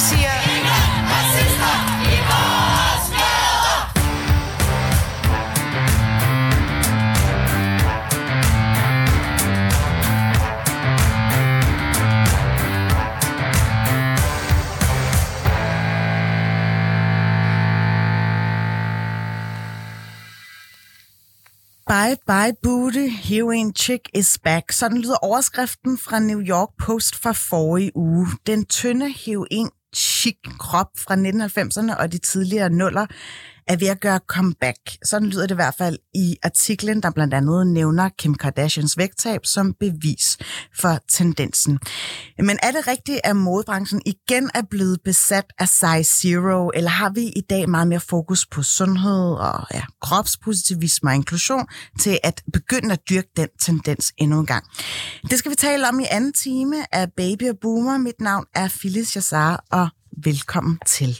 siger... Bye bye booty, heroin chick is back. Sådan lyder overskriften fra New York Post fra forrige uge. Den tynde heroin chic krop fra 1990'erne og de tidligere nuller er ved at gøre comeback. Sådan lyder det i hvert fald i artiklen, der blandt andet nævner Kim Kardashians vægttab som bevis for tendensen. Men er det rigtigt, at modebranchen igen er blevet besat af size zero, eller har vi i dag meget mere fokus på sundhed og kropspositivisme og inklusion til at begynde at dyrke den tendens endnu en gang? Det skal vi tale om i anden time af Baby og Boomer. Mit navn er Phyllis Jassar, og velkommen til.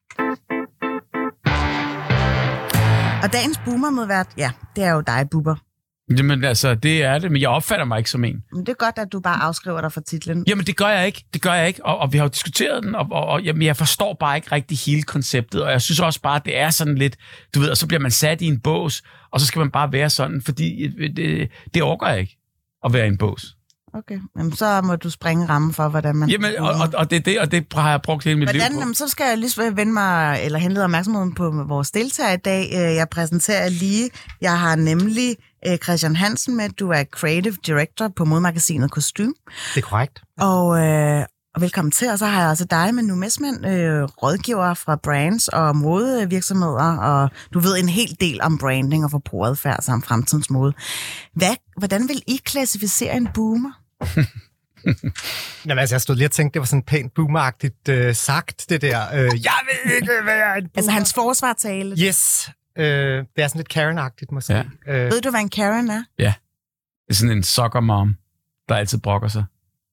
Og dagens boomer-medvært, ja, det er jo dig, Bubber. Jamen altså, det er det, men jeg opfatter mig ikke som en. Men det er godt, at du bare afskriver dig fra titlen. Jamen det gør jeg ikke, og vi har jo diskuteret den, og jamen, jeg forstår bare ikke rigtig hele konceptet, og jeg synes også bare, at det er sådan lidt, du ved, og så bliver man sat i en bås, og så skal man bare være sådan, fordi det orker jeg ikke, at være i en bås. Okay, jamen, så må du springe rammen for, hvordan man... Jamen, og det har jeg brugt hele mit liv på. Jamen, så skal jeg lige vende mig, eller henlede opmærksomheden på vores deltager i dag. Jeg præsenterer lige, jeg har nemlig Christian Hansen med, du er Creative Director på modemagasinet Kostume. Det er korrekt. Og velkommen til, og så har jeg også dig, Manu Messmann, rådgiver fra brands og modevirksomheder, og du ved en hel del om branding og forbrugeradfærd samt fremtidens mode. Hvordan vil I klassificere en boomer? Jamen, altså, jeg stod lige og tænkte, det var sådan pænt boomeragtigt sagt, det der. Jeg vil ikke være en boomer. Altså hans forsvartale. Yes. Det er sådan lidt Karen-agtigt, måske. Ja. Ved du, hvad en Karen er? Ja. Det er sådan en soccer mom, der altid brokker sig.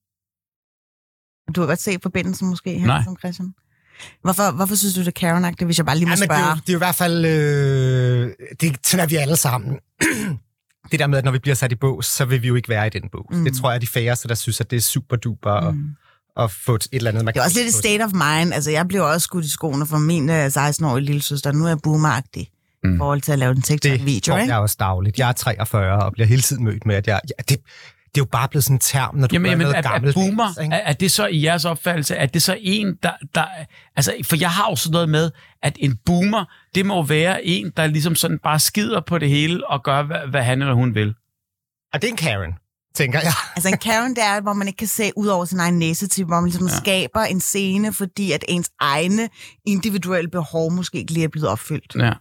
Du kan godt se forbindelsen måske her, som Christian. Hvorfor synes du, det er Karen-agtigt, hvis jeg bare lige må spørge? Det er jo i hvert fald... sådan er vi alle sammen. Det der med, at når vi bliver sat i bås, så vil vi jo ikke være i den bås. Det tror jeg er de færreste, der synes, at det er super duper at få et eller andet... Det er også lidt et state of mind. Altså, jeg blev også skudt i skoene fra min 16-årige lillesøster. Nu er jeg boomeragtig i forhold til at lave den TikTok-video. Det er også dagligt. Jeg er 43 og bliver hele tiden mødt med, at det er jo bare blevet sådan en term, når du gør noget gammelt. Boomer, er det så i jeres opfattelse, at det så en, der... Altså, for jeg har jo sådan noget med, at en boomer, det må være en, der ligesom sådan bare skider på det hele og gør, hvad han eller hun vil. Og det er en Karen, tænker jeg. Altså en Karen, det er, hvor man ikke kan se ud over sin egen næsetip, hvor man ligesom skaber en scene, fordi at ens egne individuelle behov måske ikke lige er blevet opfyldt. Ja.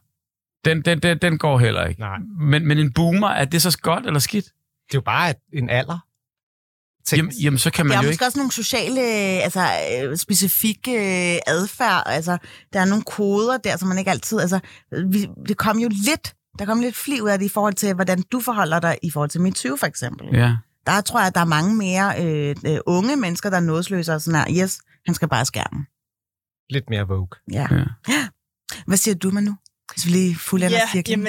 Den går heller ikke. Nej. Men en boomer, er det så godt eller skidt? Det er jo bare en alder. Jamen, så kan man jo ikke... Der er måske også nogle sociale, specifikke adfærd. Altså, der er nogle koder der, som man ikke altid... Altså, der kom lidt fli ud af det i forhold til, hvordan du forholder dig i forhold til MeToo, for eksempel. Ja. Der tror jeg, at der er mange mere unge mennesker, der er nådesløse og sådan her. Yes, han skal bare skærme. Lidt mere vogue. Ja. Hvad siger du, Manu? Hvis vi lige fuldender cirklen.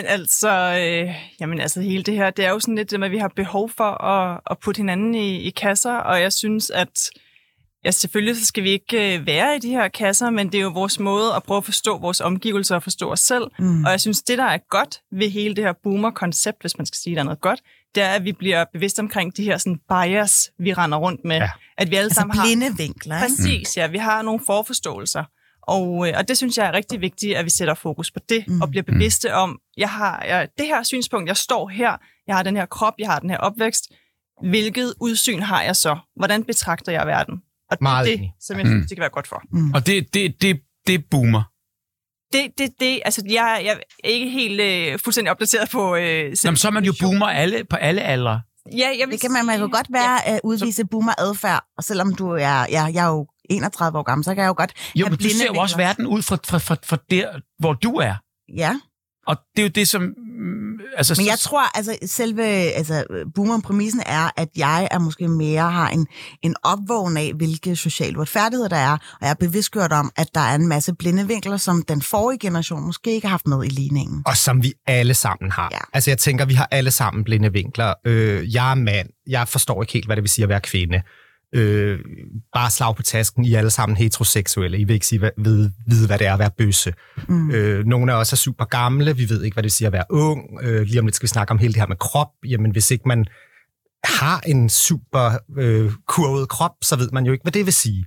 Jamen altså hele det her, det er jo sådan lidt, at vi har behov for at putte hinanden i kasser, og jeg synes, at selvfølgelig så skal vi ikke være i de her kasser, men det er jo vores måde at prøve at forstå vores omgivelser og forstå os selv. Og jeg synes, det der er godt ved hele det her boomer-koncept, hvis man skal sige, der er noget godt, det er, at vi bliver bevidst omkring de her sådan bias, vi render rundt med. Ja. At vi alle sammen har blinde vinkler. Præcis, ja. Vi har nogle forforståelser. Og det synes jeg er rigtig vigtigt, at vi sætter fokus på det, og bliver bevidste om, jeg har det her synspunkt, jeg står her, jeg har den her krop, jeg har den her opvækst. Hvilket udsyn har jeg så? Hvordan betragter jeg verden? Og det er det, som jeg synes, det kan være godt for. Og det er boomer. Altså, jeg er ikke helt fuldstændig opdateret på... Så er man jo boomer på alle aldre. Ja, det kan man jo godt være at udvise boomer-adfærd, og selvom du er... Jeg er jo 31 år gammel, så kan jeg jo godt have men du ser jo også verden ud fra der, hvor du er. Ja. Og det er jo det, som... Men jeg tror, selve boomer-præmissen er, at jeg er måske mere har en opvågning af, hvilke sociale uretfærdigheder der er, og jeg er bevidstgjort om, at der er en masse blinde vinkler, som den forrige generation måske ikke har haft med i ligningen. Og som vi alle sammen har. Ja. Altså jeg tænker, vi har alle sammen blinde vinkler. Jeg er mand. Jeg forstår ikke helt, hvad det vil sige at være kvinde. bare slag på tasken, I er alle sammen heteroseksuelle, I vil ikke vide, hvad det er at være bøsse. Nogle af os er super gamle, vi ved ikke, hvad det siger at være ung. Lige om lidt skal vi snakke om hele det her med krop. Jamen, hvis ikke man har en super kurvet krop, så ved man jo ikke, hvad det vil sige.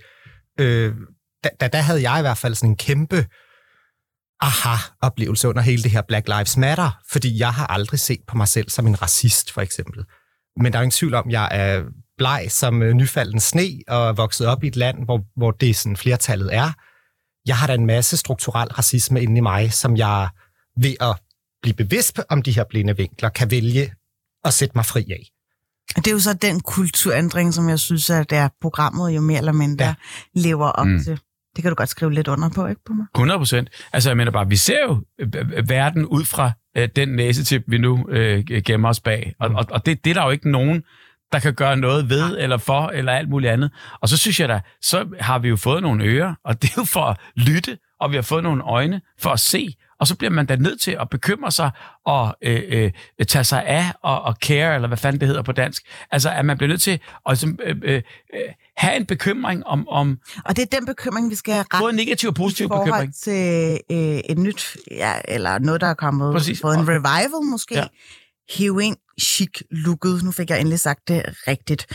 Der havde jeg i hvert fald sådan en kæmpe aha-oplevelse under hele det her Black Lives Matter, fordi jeg har aldrig set på mig selv som en racist, for eksempel. Men der er jo ingen tvivl om, jeg er bleg som nyfalden sne og er vokset op i et land, hvor det sådan flertallet er. Jeg har da en masse strukturel racisme inde i mig, som jeg ved at blive bevidst om de her blinde vinkler, kan vælge at sætte mig fri af. Det er jo så den kulturændring, som jeg synes, at det er programmet jo mere eller mindre lever op til. Det kan du godt skrive lidt under på, ikke på mig? 100%. Altså, jeg mener bare, vi ser jo verden ud fra den næsetip, vi nu gemmer os bag. Og det er der jo ikke nogen, der kan gøre noget ved, eller for, eller alt muligt andet. Og så synes jeg da, så har vi jo fået nogle ører, og det er jo for at lytte, og vi har fået nogle øjne for at se. Og så bliver man da nødt til at bekymre sig og tage sig af og care, eller hvad fanden det hedder på dansk. Altså, at man bliver nødt til at have en bekymring om... Og det er den bekymring, vi skal have ret... Både en negativ og positiv bekymring. til et nyt, eller noget, der er kommet... Præcis. Fået en revival, måske. Ja. Heroin chic-looket. Nu fik jeg endelig sagt det rigtigt.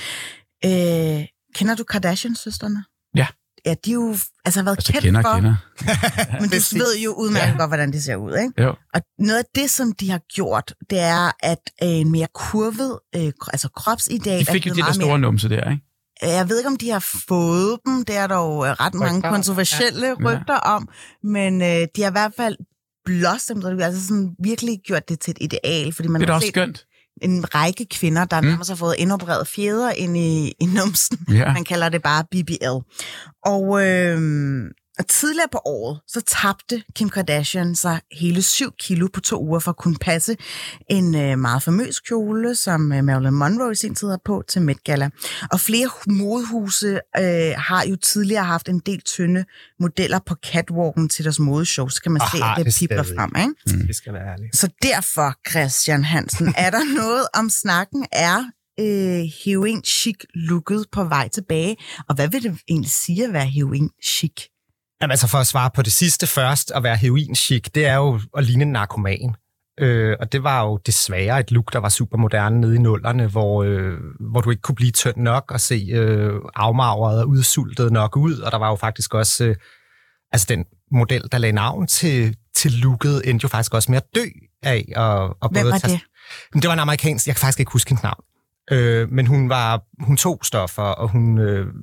Kender du Kardashian-søstrene? Ja. Ja, de er jo altså været kendt for... Men du ved jo udmærket godt, hvordan det ser ud, ikke? Jo. Og noget af det, som de har gjort, det er, at en mere kurvet, altså kropsideal... De fik jo de der store numse der, ikke? Jeg ved ikke, om de har fået dem. Det er der jo ret mange kontroversielle rygter om. Men de har i hvert fald blossomet, altså sådan virkelig gjort det til et ideal. Fordi man det er har også set skønt. En række kvinder, der nærmest har fået indopereret fjeder ind i numsen. Ja. Man kalder det bare BBL. Og tidligere på året, så tabte Kim Kardashian sig hele 7 kilo på 2 uger for at kunne passe en meget famøs kjole, som Marilyn Monroe i sin tid havde på til Met Gala. Og flere modehuse har jo tidligere haft en del tynde modeller på catwalken til deres modeshow. Så kan man se, at det pipler frem, ikke? Det skal være ærligt. Så derfor, Christian Hansen, er der noget om snakken er heroin chic looket på vej tilbage? Og hvad vil det egentlig sige at være heroin chic? Jamen, altså for at svare på det sidste først, at være heroin-chic, det er jo at ligne en narkoman. Og det var jo desværre et look, der var super moderne nede i nullerne, hvor du ikke kunne blive tynd nok og se afmagret og udsultet nok ud. Og der var jo faktisk også, altså den model, der lagde navn til looket, endte jo faktisk også med at dø af. Hvem var det? Det var en amerikansk, jeg kan faktisk ikke huske hendes navn. Men hun tog stoffer, og hun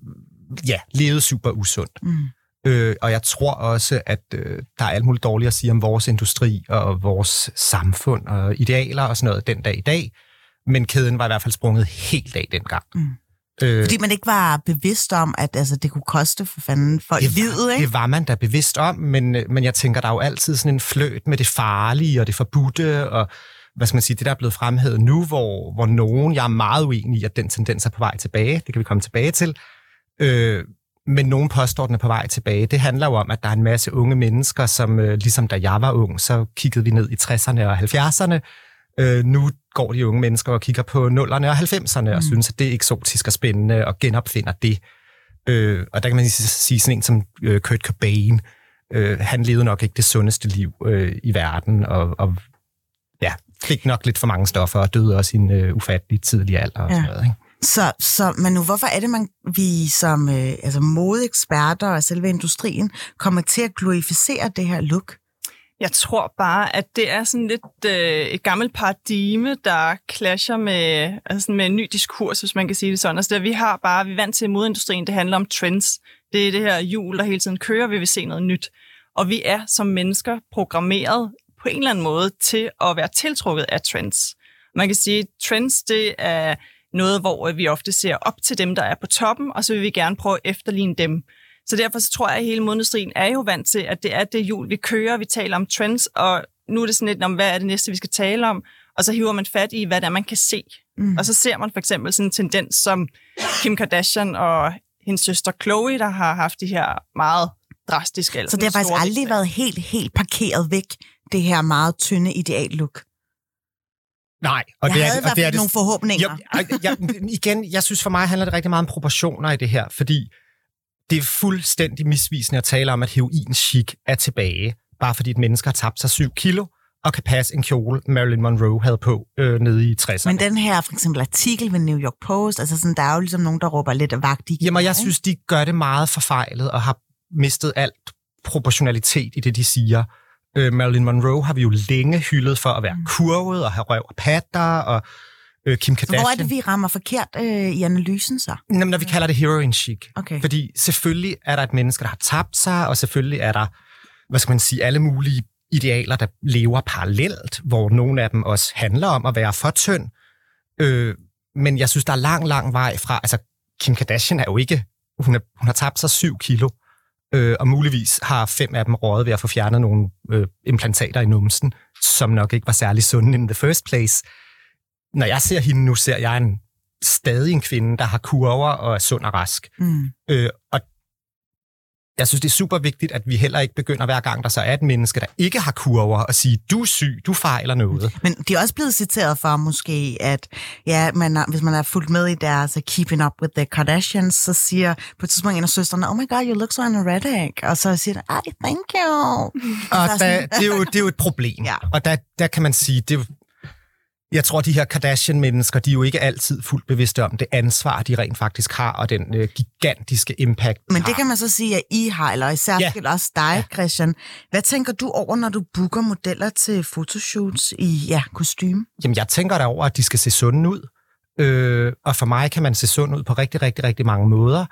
levede super usundt. Og jeg tror også, at der er alt muligt dårligt at sige om vores industri og vores samfund og idealer og sådan noget den dag i dag. Men kæden var i hvert fald sprunget helt af dengang. Fordi man ikke var bevidst om, at altså, det kunne koste for fanden folk livet, ikke? Det var man da bevidst om, men jeg tænker, der er jo altid sådan en fløt med det farlige og det forbudte, og hvad skal man sige, det der er blevet fremhævet nu, hvor nogen, jeg er meget uenig i, at den tendens er på vej tilbage. Det kan vi komme tilbage til. Men nogen påstår, den er på vej tilbage. Det handler jo om, at der er en masse unge mennesker, som ligesom da jeg var ung, så kiggede vi ned i 60'erne og 70'erne. Nu går de unge mennesker og kigger på 0'erne og 90'erne og synes, at det er eksotisk og spændende og genopfinder det. Og der kan man sige sådan en som Kurt Cobain. Han levede nok ikke det sundeste liv i verden og fik nok lidt for mange stoffer og døde også i en ufattelig tidlig alder og sådan noget, ikke? Så men nu, hvorfor er det, vi som modeeksperter og selve industrien kommer til at glorificere det her look? Jeg tror bare, at det er sådan lidt et gammelt paradigme, der clasher med en ny diskurs, hvis man kan sige det sådan. Altså, vi er vant til modeindustrien, det handler om trends. Det er det her hjul, der hele tiden kører, vi vil se noget nyt. Og vi er som mennesker programmeret på en eller anden måde til at være tiltrukket af trends. Man kan sige, at trends, det er noget, hvor vi ofte ser op til dem, der er på toppen, og så vil vi gerne prøve at efterligne dem. Så derfor så tror jeg, at hele modeindustrien er jo vant til, at det er det hjul, vi kører, vi taler om trends, og nu er det sådan lidt om, hvad er det næste, vi skal tale om, og så hiver man fat i, hvad det er, man kan se. Og så ser man for eksempel sådan en tendens som Kim Kardashian og hendes søster Khloe, der har haft de her meget drastiske... Så det har faktisk aldrig været helt parkeret væk, det her meget tynde ideallook? Nej. Og jeg havde i hvert fald nogle forhåbninger. Igen, jeg synes for mig handler det rigtig meget om proportioner i det her, fordi det er fuldstændig misvisende at tale om, at heroin-chic er tilbage, bare fordi et menneske har tabt sig 7 kilo, og kan passe en kjole, Marilyn Monroe havde på nede i 60'erne. Men den her, for eksempel artikel ved New York Post, altså sådan, der er jo ligesom nogen, der råber lidt vagt i. Jamen, jeg synes, de gør det meget forfejlet, og har mistet alt proportionalitet i det, de siger. Marilyn Monroe har vi jo længe hyldet for at være kurvet, og have røv og patter, og Kim Kardashian. Hvor er det, vi rammer forkert i analysen så? Jamen, når vi kalder det heroin chic. Okay. Fordi selvfølgelig er der et menneske, der har tabt sig, og selvfølgelig er der, hvad skal man sige, alle mulige idealer, der lever parallelt, hvor nogle af dem også handler om at være for tynd. Men jeg synes, der er lang vej fra... Altså, Kim Kardashian er jo ikke... Hun har tabt sig 7 kilo, og muligvis har 5 af dem røget ved at få fjernet nogle implantater i numsen, som nok ikke var særlig sunde in the first place. Når jeg ser hende nu, ser jeg stadig en kvinde, der har kurver og er sund og rask. Og jeg synes, det er super vigtigt, at vi heller ikke begynder hver gang, der så er et menneske, der ikke har kurver, og sige, du er syg, du fejler noget. Men de er også blevet citeret for måske, at ja, hvis man er fulgt med i deres Keeping Up with the Kardashians, så siger på et tidspunkt en af søstrene, oh my god, you look so anoretic. Og så siger de, thank you. Og det er jo et problem. Ja. Og der kan man sige, jeg tror, de her Kardashian-mennesker, de er jo ikke altid fuldt bevidste om det ansvar, de rent faktisk har, og den gigantiske impact. Men det kan man så sige, at I har, eller især også dig, Christian. Hvad tænker du over, når du booker modeller til fotoshoots i kostume? Jamen, jeg tænker derover, at de skal se sunde ud. Og for mig kan man se sund ud på rigtig, rigtig, rigtig mange måder.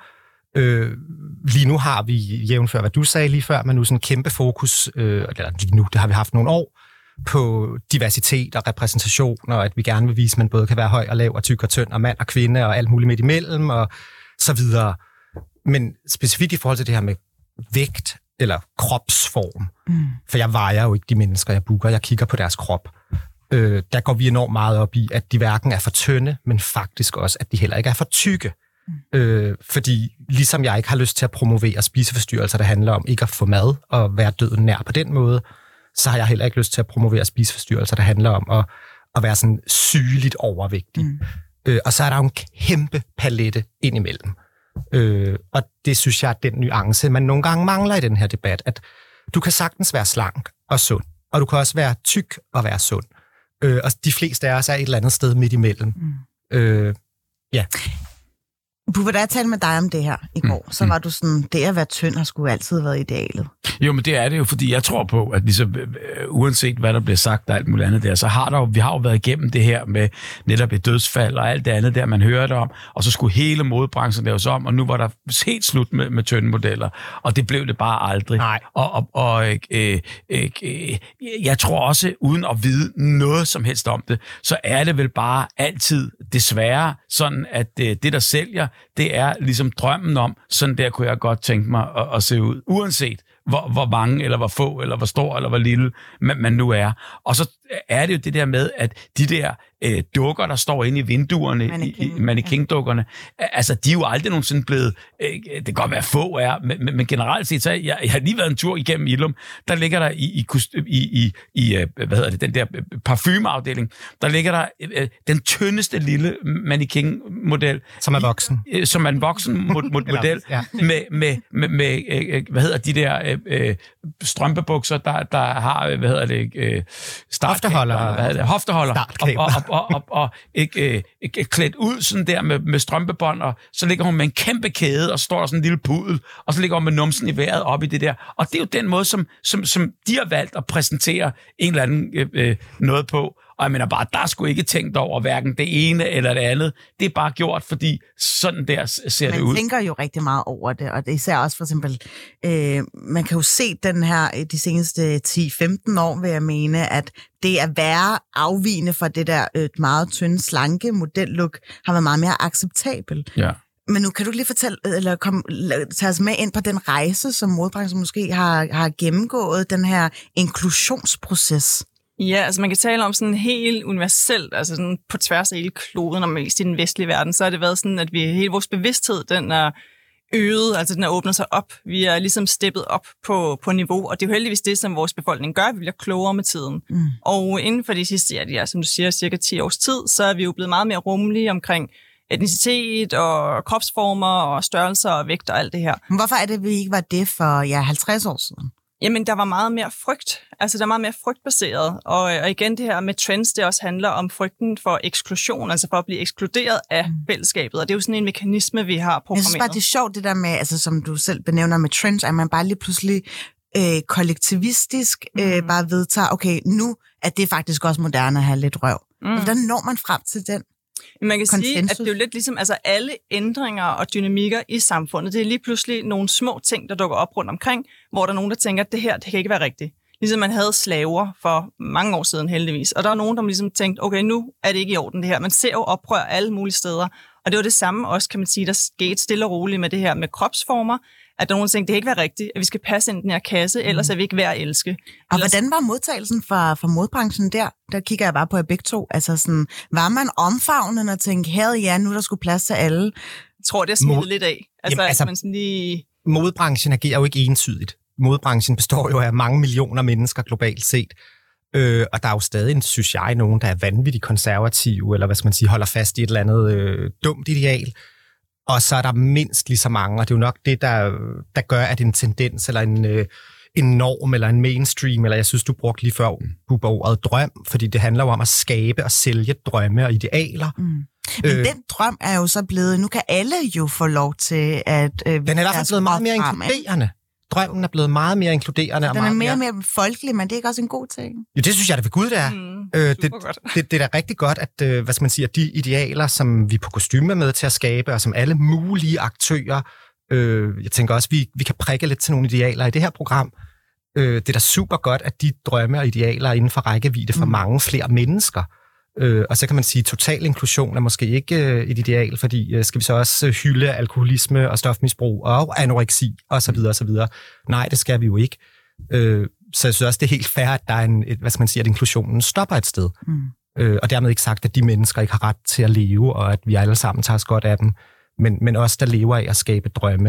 Lige nu har vi, jævnfør hvad du sagde lige før, men nu sådan en kæmpe fokus, eller lige nu, det har vi haft nogle år, på diversitet og repræsentation, og at vi gerne vil vise, at man både kan være høj og lav og tyk og tynd og mand og kvinde og alt muligt midt imellem og så videre. Men specifikt i forhold til det her med vægt eller kropsform, for jeg vejer jo ikke de mennesker, jeg booker, jeg kigger på deres krop. Der går vi enormt meget op i, at de hverken er for tynde, men faktisk også, at de heller ikke er for tykke. Fordi ligesom jeg ikke har lyst til at promovere spiseforstyrrelser, der handler om ikke at få mad og være døden nær på den måde, så har jeg heller ikke lyst til at promovere spiseforstyrrelser, der handler om at være sådan sygeligt overvægtig. Og så er der jo en kæmpe palette indimellem. Og det synes jeg er den nuance, man nogle gange mangler i den her debat, at du kan sagtens være slank og sund, og du kan også være tyk og være sund. Og de fleste af os er et eller andet sted midt imellem. Ja. Bubber, da jeg talte med dig om det her i går, så var du sådan, det at være tynd har sgu altid været idealet. Jo, men det er det jo, fordi jeg tror på, at ligesom, uanset hvad der bliver sagt og alt muligt andet der, så vi har jo været igennem det her med netop et dødsfald og alt det andet der, man hørte om, og så skulle hele modebranchen laves om, og nu var der helt slut med tynde modeller, og det blev det bare aldrig. Nej. Jeg tror også, uden at vide noget som helst om det, så er det vel bare altid desværre sådan, at det der sælger, det er ligesom drømmen om, sådan der kunne jeg godt tænke mig at se ud, uanset hvor mange, eller hvor få, eller hvor stor, eller hvor lille man nu er. Og så er det jo det der med, at de der dukker, der står inde i vinduerne, mannequin-dukkerne, altså de er jo aldrig nogensinde blevet, det kan godt være få er, men generelt set, så jeg har lige været en tur igennem Illum, der ligger der den der parfumeafdeling, der ligger der den tyndeste lille mannequin-model. Som er voksen. Som er en voksen model, med, de der strømpebukser, der har, hofteholder, og klædt ud sådan der med strømpebånd, og så ligger hun med en kæmpe kæde, og står der sådan en lille pudel, og så ligger hun med numsen i vejret op i det der. Og det er jo den måde, som de har valgt at præsentere en eller anden noget på. Og jeg mener bare, der er sgu ikke tænkt over hverken det ene eller det andet. Det er bare gjort, fordi sådan der ser det ud. Man tænker jo rigtig meget over det, og det er især også for eksempel, man kan jo se den her de seneste 10-15 år, vil jeg mene, at det at være afvigende fra det der meget tynde, slanke modellook, har været meget mere acceptabel. Ja. Men nu kan du lige fortælle, eller tage os med ind på den rejse, som modebranchen måske har gennemgået, den her inklusionsproces. Ja, altså man kan tale om sådan helt universelt, altså sådan på tværs af hele kloden, og mest i den vestlige verden, så har det været sådan, at hele vores bevidsthed, den er øget, altså den er åbnet sig op. Vi er ligesom steppet op på niveau, og det er jo heldigvis det, som vores befolkning gør. Vi bliver klogere med tiden. Og inden for de sidste, som du siger, cirka 10 års tid, så er vi jo blevet meget mere rummelige omkring etnicitet og kropsformer og størrelser og vægt og alt det her. Hvorfor er det, vi ikke var det for 50 år siden? Jamen, der var meget mere frygt. Altså, der er meget mere frygtbaseret. Og igen, det her med trends, det også handler om frygten for eksklusion, altså for at blive ekskluderet af fællesskabet. Og det er jo sådan en mekanisme, vi har programmeret. Jeg synes bare, det er sjovt, det der med, altså, som du selv benævner med trends, at man bare lige pludselig kollektivistisk bare vedtager, okay, nu er det faktisk også moderne at have lidt røv. Hvordan når man frem til den? Man kan sige, at det er jo lidt ligesom altså alle ændringer og dynamikker i samfundet. Det er lige pludselig nogle små ting, der dukker op rundt omkring, hvor der er nogen, der tænker, at det her, det kan ikke være rigtigt. Ligesom man havde slaver for mange år siden heldigvis. Og der er nogen, der ligesom tænkte, okay, nu er det ikke i orden det her. Man ser jo oprør alle mulige steder. Og det var det samme også, kan man sige, der skete stille og roligt med det her med kropsformer. At der nogen tænkte, det kan ikke være rigtigt, at vi skal passe ind i den her kasse, ellers er vi ikke værd at elske. Og hvordan var modtagelsen fra modbranchen der? Der kigger jeg bare på jer begge to. Altså sådan, var man omfavnende og tænkte, ja, nu der skulle plads til alle? Jeg tror, det er smittet lidt af. Altså, man sådan lige... Modebranchen agerer jo ikke entydigt. Modebranchen består jo af mange millioner mennesker globalt set. Og der er jo stadig, synes jeg, nogen, der er vanvittigt konservative, eller hvad skal man sige, holder fast i et eller andet dumt ideal. Og så er der mindst lige så mange, og det er jo nok det, der gør, at en tendens, eller en norm, eller en mainstream, eller jeg synes, du brugte lige før ordet drøm, fordi det handler jo om at skabe og sælge drømme og idealer. Men den drøm er jo så blevet, nu kan alle jo få lov til at... den er i hvert fald blevet meget mere inkluderende. Drømmen er blevet meget mere inkluderende. Den er mere folkelig, men det er ikke også en god ting? Ja, det synes jeg da ved Gud, det er. Det er da rigtig godt, at hvad skal man sige, at de idealer, som vi på Kostume er med til at skabe, og som alle mulige aktører, jeg tænker også, vi kan prikke lidt til nogle idealer i det her program. Det er da super godt, at de drømme og idealer er inden for rækkevidde for mange flere mennesker. Og så kan man sige, at total inklusion er måske ikke et ideal, fordi skal vi så også hylde alkoholisme og stofmisbrug og anoreksi osv. osv. Nej, det skal vi jo ikke. Så jeg synes også, det er helt fair, at der er at inklusionen stopper et sted. Og dermed ikke sagt, at de mennesker ikke har ret til at leve, og at vi alle sammen tager os godt af dem, men også der lever af at skabe drømme.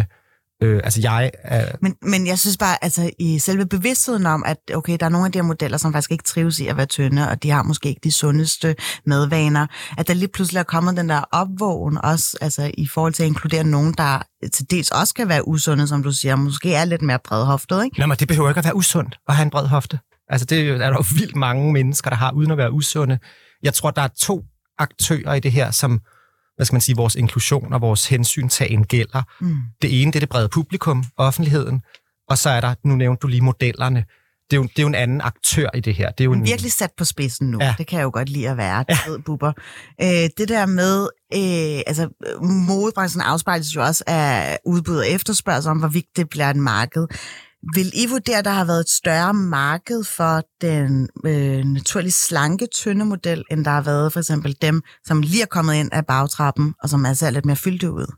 Men jeg synes bare, altså i selve bevidstheden om, at okay, der er nogle af de her modeller, som faktisk ikke trives i at være tynde, og de har måske ikke de sundeste madvaner, at der lige pludselig er kommet den der opvågen også, altså i forhold til at inkludere nogen, der til dels også kan være usunde, som du siger, måske er lidt mere bredhoftet, ikke? Nå, men det behøver ikke at være usundt at have en bred hofte. Altså det er der jo vildt mange mennesker, der har, uden at være usunde. Jeg tror, der er 2 aktører i det her, som hvad skal man sige, vores inklusion og vores hensyntagen gælder. Det ene, det er det brede publikum, offentligheden, og så er der, nu nævnte du lige modellerne, det er jo en anden aktør i det her. Det er jo virkelig sat på spidsen nu. Ja. Det kan jeg jo godt lide at være, bubber. Det der med, altså modebranchen afspejles jo også af udbud og efterspørgsel om, hvor vigtigt det bliver et marked. Vil I vurdere, der har været et større marked for den naturligt slanke, tynde model, end der har været for eksempel dem, som lige er kommet ind af bagtrappen, og som altså er lidt mere fyldte ud?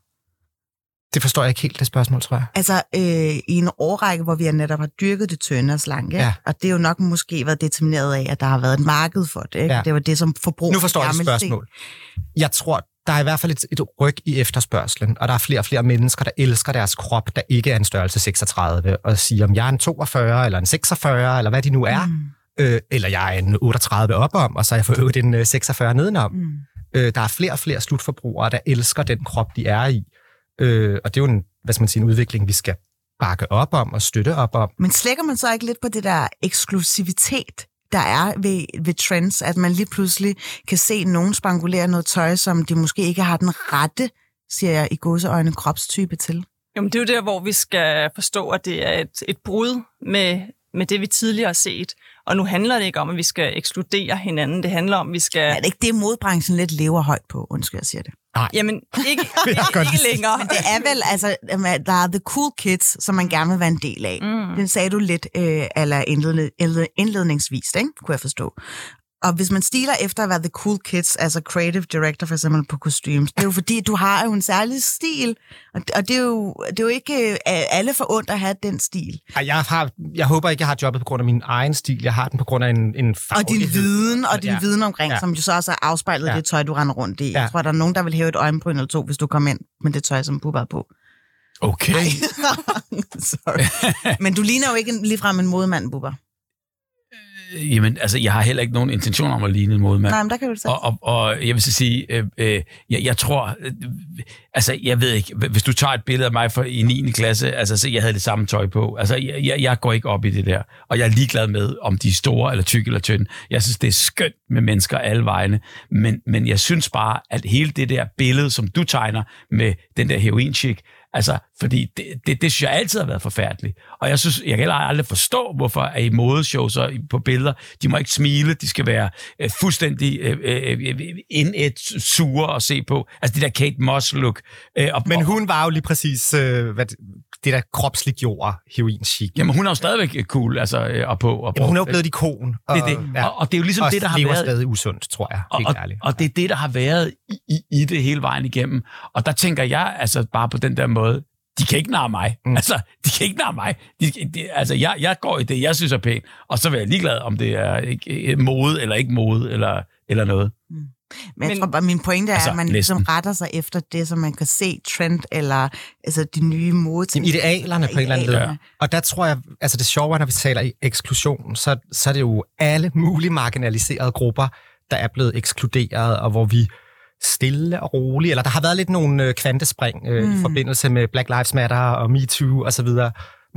Det forstår jeg ikke helt, det spørgsmål, tror jeg. Altså, i en årrække, hvor vi netop har dyrket det tynde og slanke, og det er jo nok måske været determineret af, at der har været et marked for det. Ikke? Ja. Det var det, som forbrug. Nu forstår jeg det spørgsmål. Jeg tror, der er i hvert fald et ryg i efterspørgselen, og der er flere og flere mennesker, der elsker deres krop, der ikke er en størrelse 36, og siger, om jeg er en 42, eller en 46, eller hvad de nu er, eller jeg er en 38 opom, og så har jeg fået en 46 nedenom. Der er flere og flere slutforbrugere, der elsker den krop, de er i. Og det er jo en udvikling, vi skal bakke op om og støtte op om. Men slækker man så ikke lidt på det der eksklusivitet, der er ved trends, at man lige pludselig kan se nogen spangulere noget tøj, som de måske ikke har den rette, siger jeg i gåseøjne, kropstype til? Jamen, det er jo der, hvor vi skal forstå, at det er et brud med det, vi tidligere har set. Og nu handler det ikke om, at vi skal ekskludere hinanden. Det handler om, at vi skal... Er det ikke det, modebranchen lidt lever højt på? Undskyld, jeg siger det. Nej. Jamen, ikke længere. Men det er vel, altså, der er the cool kids, som man gerne vil være en del af. Den sagde du lidt eller indledningsvis, ikke? Kunne jeg forstå. Og hvis man stiler efter at være the cool kids, altså creative director for eksempel på kostumes, det er jo fordi, du har jo en særlig stil, og det er jo ikke alle forundt at have den stil. Jeg håber ikke, jeg har jobbet på grund af min egen stil. Jeg har den på grund af en faglighed. Og din viden omkring, som jo så også er afspejlet det tøj, du render rundt i. Jeg tror, der er nogen, der vil hæve et øjenbryn eller 2, hvis du kommer ind med det tøj, som Bubber på. Okay. Sorry. Men du ligner jo ikke ligefrem en modemand, Bubber. Jamen, altså, jeg har heller ikke nogen intention om at ligne en modemand. Nej, men der kan du sige. Og jeg vil så sige, jeg tror, altså, jeg ved ikke, hvis du tager et billede af mig i 9. klasse, altså, så jeg havde det samme tøj på. Altså, jeg går ikke op i det der. Og jeg er ligeglad med, om de er store eller tykke eller tynde. Jeg synes, det er skønt med mennesker alle vegne. Men jeg synes bare, at hele det der billede, som du tegner med den der heroin-chick, altså, fordi det synes jeg altid har været forfærdeligt. Og jeg synes, jeg kan heller aldrig forstå, hvorfor er i modeshows på billeder, de må ikke smile, de skal være fuldstændig indet sure at se på. Altså det der Kate Moss-look. Men hun var jo lige præcis det der kropsliggjorde heroin-chic. Jamen hun er jo stadigvæk cool, altså og på. Jamen, hun er jo blevet et ikon. Og det er det. Ja. Og det er jo ligesom det, der har været stadig usundt, tror jeg, helt ærligt. Og det er det, der har været i det hele vejen igennem. Og der tænker jeg altså bare på den der måde, de kan ikke narre mig. Altså, de kan ikke narre mig. Altså, jeg går i det, jeg synes er pænt, og så er jeg ligeglad, om det er mode eller ikke mode, eller noget. Men jeg tror bare, min pointe er, at man ligesom retter sig efter det, som man kan se trend, eller altså de nye mode. Idealerne på en eller anden led. Og der tror jeg, altså det sjove er, når vi taler i eksklusion, så er det jo alle mulige marginaliserede grupper, der er blevet ekskluderet, og hvor vi stille og roligt, eller der har været lidt nogle kvantespring i forbindelse med Black Lives Matter og MeToo og så videre,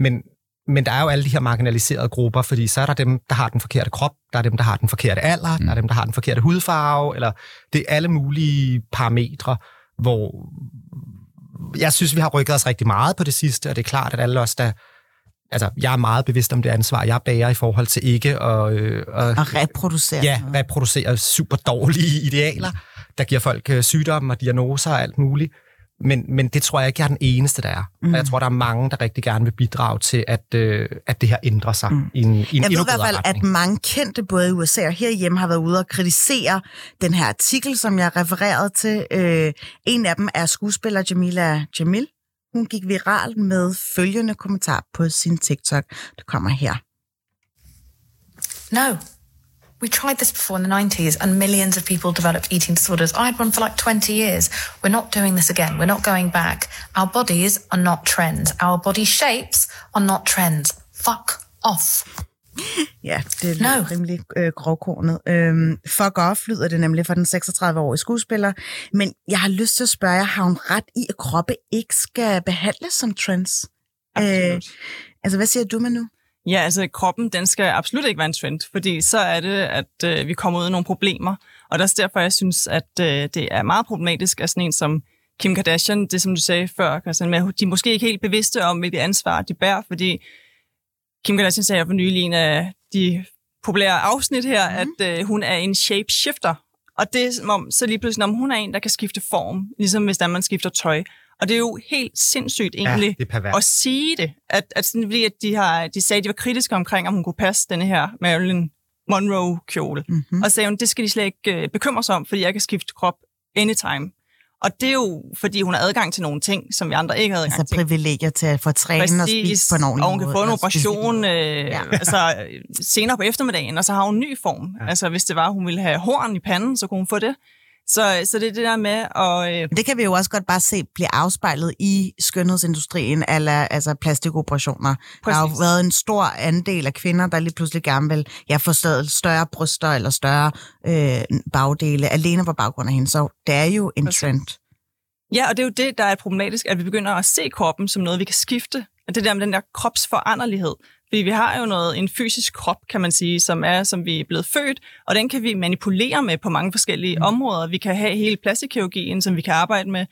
men der er jo alle de her marginaliserede grupper, fordi så er der dem, der har den forkerte krop, der er dem, der har den forkerte alder, der er dem, der har den forkerte hudfarve, eller det er alle mulige parametre, hvor jeg synes, vi har rykket os rigtig meget på det sidste, og det er klart, at alle os, der altså, jeg er meget bevidst om det ansvar, jeg bærer i forhold til ikke at reproducere. Ja, reproducere super dårlige idealer, der giver folk sygdomme og diagnoser og alt muligt. Men det tror jeg ikke, jeg er den eneste, der er. Og jeg tror, der er mange, der rigtig gerne vil bidrage til, at det her ændrer sig i en endnu bedre retning. Jeg ved i hvert fald, at mange kendte, både i USA og herhjemme, har været ude og kritisere den her artikel, som jeg refererede til. En af dem er skuespiller Jamila Jamil. Hun gik viral med følgende kommentar på sin TikTok. Det kommer her. No. We tried this before in the 90s and millions of people developed eating disorders. I had one for like 20 years. We're not doing this again. We're not going back. Our bodies are not trends. Our body shapes are not trends. Fuck off. Ja, det er rimelig grovkornet. Fuck off lyder det nemlig for den 36-årige skuespiller. Men jeg har lyst til at spørge jer, har hun ret i, at kroppe ikke skal behandles som trends? Altså, hvad siger du med nu? Ja, altså kroppen, den skal absolut ikke være en trend, fordi så er det, at vi kommer ud af nogle problemer. Og det er derfor, jeg synes, at det er meget problematisk, at sådan en som Kim Kardashian, det som du sagde før, Christian, med, de er måske ikke helt bevidste om, hvilket ansvar de bærer, fordi Kim Kardashian sagde for nylig en af de populære afsnit her, at hun er en shapeshifter. Og det er som om, så lige pludselig, om hun er en, der kan skifte form, ligesom hvis man skifter tøj. Og det er jo helt sindssygt egentlig at sige det. At sådan, fordi at de sagde, at de var kritiske omkring, om hun kunne passe denne her Marilyn Monroe-kjole. Og sagde hun, det skal de slet ikke bekymre sig om, fordi jeg kan skifte krop anytime. Og det er jo, fordi hun har adgang til nogle ting, som vi andre ikke har adgang til. Altså privilegier til at få træne og spise på en ordentlig måde. Og hun kan få en operation altså, senere på eftermiddagen, og så har hun en ny form. Ja. Altså hvis det var, hun ville have horn i panden, så kunne hun få det. Så det er det der med at... Det kan vi jo også godt bare se blive afspejlet i skønhedsindustrien, eller altså plastikoperationer. Præcis. Der har jo været en stor andel af kvinder, der lige pludselig gerne vil få større bryster eller større bagdele, alene på baggrund af hende. Så det er jo en trend. Ja, og det er jo det, der er problematisk, at vi begynder at se kroppen som noget, vi kan skifte. Det der med den der kropsforanderlighed. Fordi vi har jo en fysisk krop, kan man sige, som vi er blevet født, og den kan vi manipulere med på mange forskellige områder. Vi kan have hele plastikkirurgien, som vi kan arbejde med.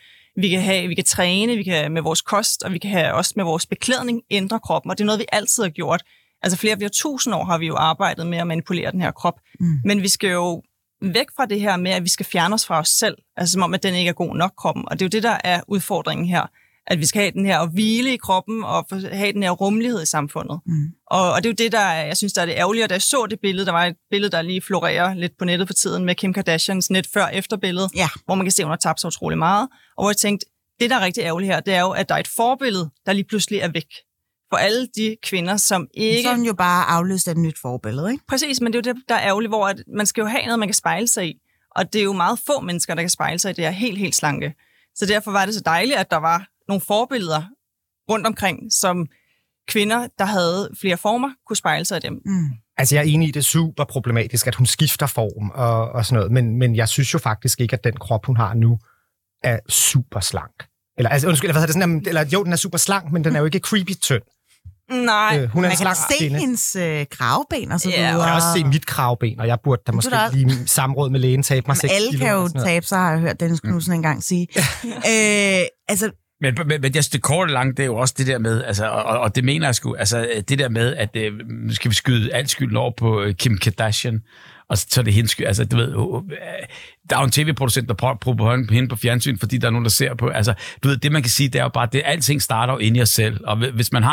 Vi kan træne, vi kan med vores kost, og vi kan også med vores beklædning ændre kroppen, og det er noget, vi altid har gjort. Altså flere 1000 år har vi jo arbejdet med at manipulere den her krop. Men vi skal jo væk fra det her med, at vi skal fjerne os fra os selv, altså som om, at den ikke er god nok, kroppen. Og det er jo det, der er udfordringen her. At vi skal have den her hvile i kroppen, og have den her rummelighed i samfundet. Og det er jo det, jeg synes, der er det ærgerlige. Og da jeg så det billede, der var et billede, der lige florerer lidt på nettet for tiden, med Kim Kardashians net før-efter billede, hvor man kan se, at hun har tabt sig utrolig meget. Og hvor jeg tænkte, det, der er rigtig ærgerligt her, det er jo, at der er et forbillede, der lige pludselig er væk. For alle de kvinder, som ikke... Så er jo bare afløst af et nyt forbillede, ikke? Præcis, men det er jo det, der er ærgerligt, hvor man skal jo have noget, man kan spejle sig i. Og det er jo meget få mennesker, der kan spejle sig i det her helt slanke. Så derfor var det så dejligt, at der var nogle forbilleder rundt omkring, som kvinder, der havde flere former, kunne spejle sig af dem. Altså, jeg er enig i, det er super problematisk, at hun skifter form og sådan noget, men jeg synes jo faktisk ikke, at den krop, hun har nu, er super slank. Eller, altså, undskyld, hvad hedder det sådan, eller jo, den er super slank, men den er jo ikke creepy tynd. Nej. Hun er man kan se hendes kravben og så videre. Jeg kan også se mit kravben, og jeg burde da måske lige samråd med lægen tabe mig 6 kilo. Alle kan jo tabe sig, har jeg hørt Dennis Knudsen engang sige. Altså, Men det korte lange, det er jo også det der med, altså, og det mener jeg sgu, altså det der med, at nu skal vi skyde alt skylden over på Kim Kardashian, og så er det hendes skyld. Altså, du ved, der er jo en tv-producent, der prøver hende på fjernsyn, fordi der er nogen, der ser på. Altså, du ved, det man kan sige, det er jo bare, at alting starter jo inde i os selv. Og hvis man har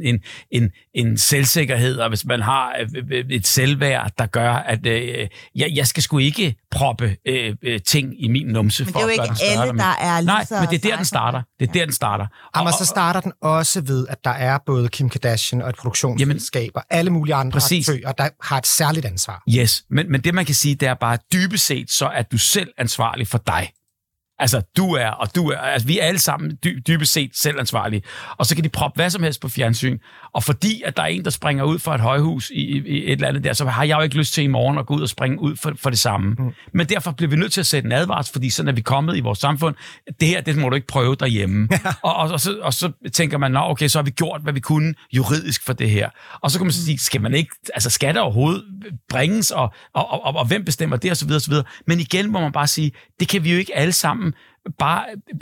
en selvsikkerhed, og hvis man har et selvværd, der gør, at jeg skal sgu ikke proppe ting i min numse for at gøre den større. Men det er jo ikke alle, der er lige Nej, så... men det er der, den starter. Det er der, den starter. Og så starter den også ved, at der er både Kim Kardashian og et produktionsselskab og alle mulige andre aktører, der har et særligt ansvar. Yes, men det man kan sige, det er bare dybest set, så er du selv ansvarlig for dig. Altså, du er, altså vi er alle sammen dybest set selv ansvarlige. Og så kan de proppe hvad som helst på fjernsyn. Og fordi, at der er en, der springer ud fra et højhus i et eller andet der, så har jeg jo ikke lyst til i morgen at gå ud og springe ud for det samme. Men derfor bliver vi nødt til at sætte en advarsel, fordi sådan er vi kommet i vores samfund. Det her, det må du ikke prøve derhjemme. og så tænker man, okay, så har vi gjort, hvad vi kunne juridisk for det her. Og så kan man sige, skal der overhovedet bringes, og hvem bestemmer det, og så videre, og så videre. Men igen må man bare sige, det kan vi jo ikke alle sammen bare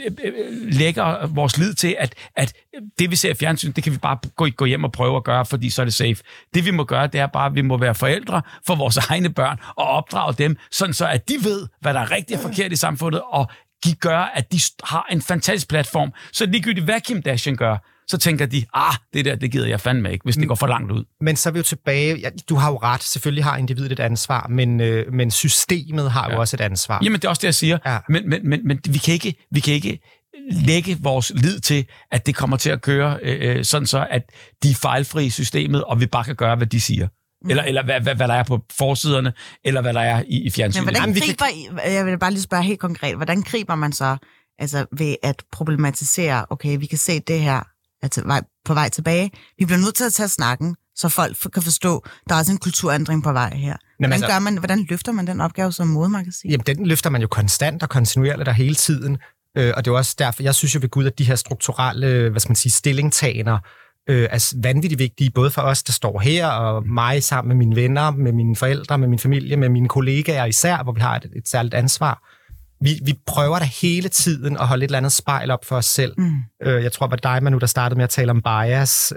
lægger vores lid til, at det, vi ser i fjernsyn, det kan vi bare gå hjem og prøve at gøre, fordi så er det safe. Det, vi må gøre, det er bare, at vi må være forældre for vores egne børn og opdrage dem, sådan så at de ved, hvad der er rigtigt og forkert i samfundet, og de gør, at de har en fantastisk platform. Så ligegyldigt, hvad Kim Kardashian gør, så tænker de, det gider jeg fandme ikke, hvis det går for langt ud. Men så er vi jo tilbage, du har jo ret, selvfølgelig har individet et ansvar, men systemet har jo også et ansvar. Jamen, det er også det, jeg siger. Ja. Men vi kan ikke lægge vores lid til, at det kommer til at køre sådan så, at de er fejlfri i systemet, og vi bare kan gøre, hvad de siger. Eller hvad der er på forsiderne, eller hvad der er i fjernsynet. Men jeg vil bare lige spørge helt konkret, hvordan griber man så ved at problematisere, okay, vi kan se det her på vej tilbage. Vi bliver nødt til at tage snakken, så folk kan forstå, der er også en kulturændring på vej her. Hvordan løfter man den opgave som modemagasin? Jamen, den løfter man jo konstant og kontinuerligt der hele tiden. Og det er også derfor, jeg synes jo ved Gud, at de her strukturelle, stillingtagener er vanvittigt vigtige, både for os, der står her, og mig sammen med mine venner, med mine forældre, med min familie, med mine kollegaer især, hvor vi har et særligt ansvar. Vi prøver da hele tiden at holde et eller andet spejl op for os selv. Jeg tror, det var dig, Manu, der startede med at tale om bias.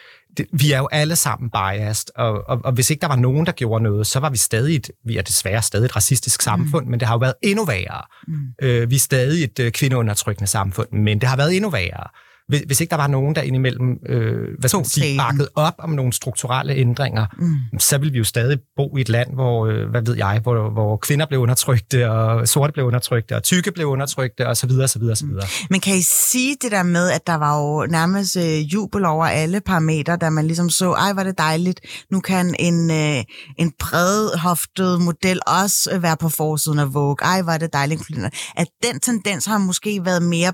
Vi er jo alle sammen biased, og hvis ikke der var nogen, der gjorde noget, så var vi er desværre stadig et racistisk samfund, men det har jo været endnu værre. Vi er stadig et kvindeundertrykkende samfund, men det har været endnu værre. Hvis ikke der var nogen, der indimellem bakket op om nogle strukturelle ændringer, så ville vi jo stadig bo i et land, hvor kvinder blev undertrykte, og sorte blev undertrykte, og tykke blev undertrykte, og så videre, så videre, så videre. Men kan I sige det der med, at der var jo nærmest jubel over alle parametre, da man ligesom så, var det dejligt, nu kan en bredhoftet model også være på forsiden af Vogue, var det dejligt. At den tendens har måske været mere,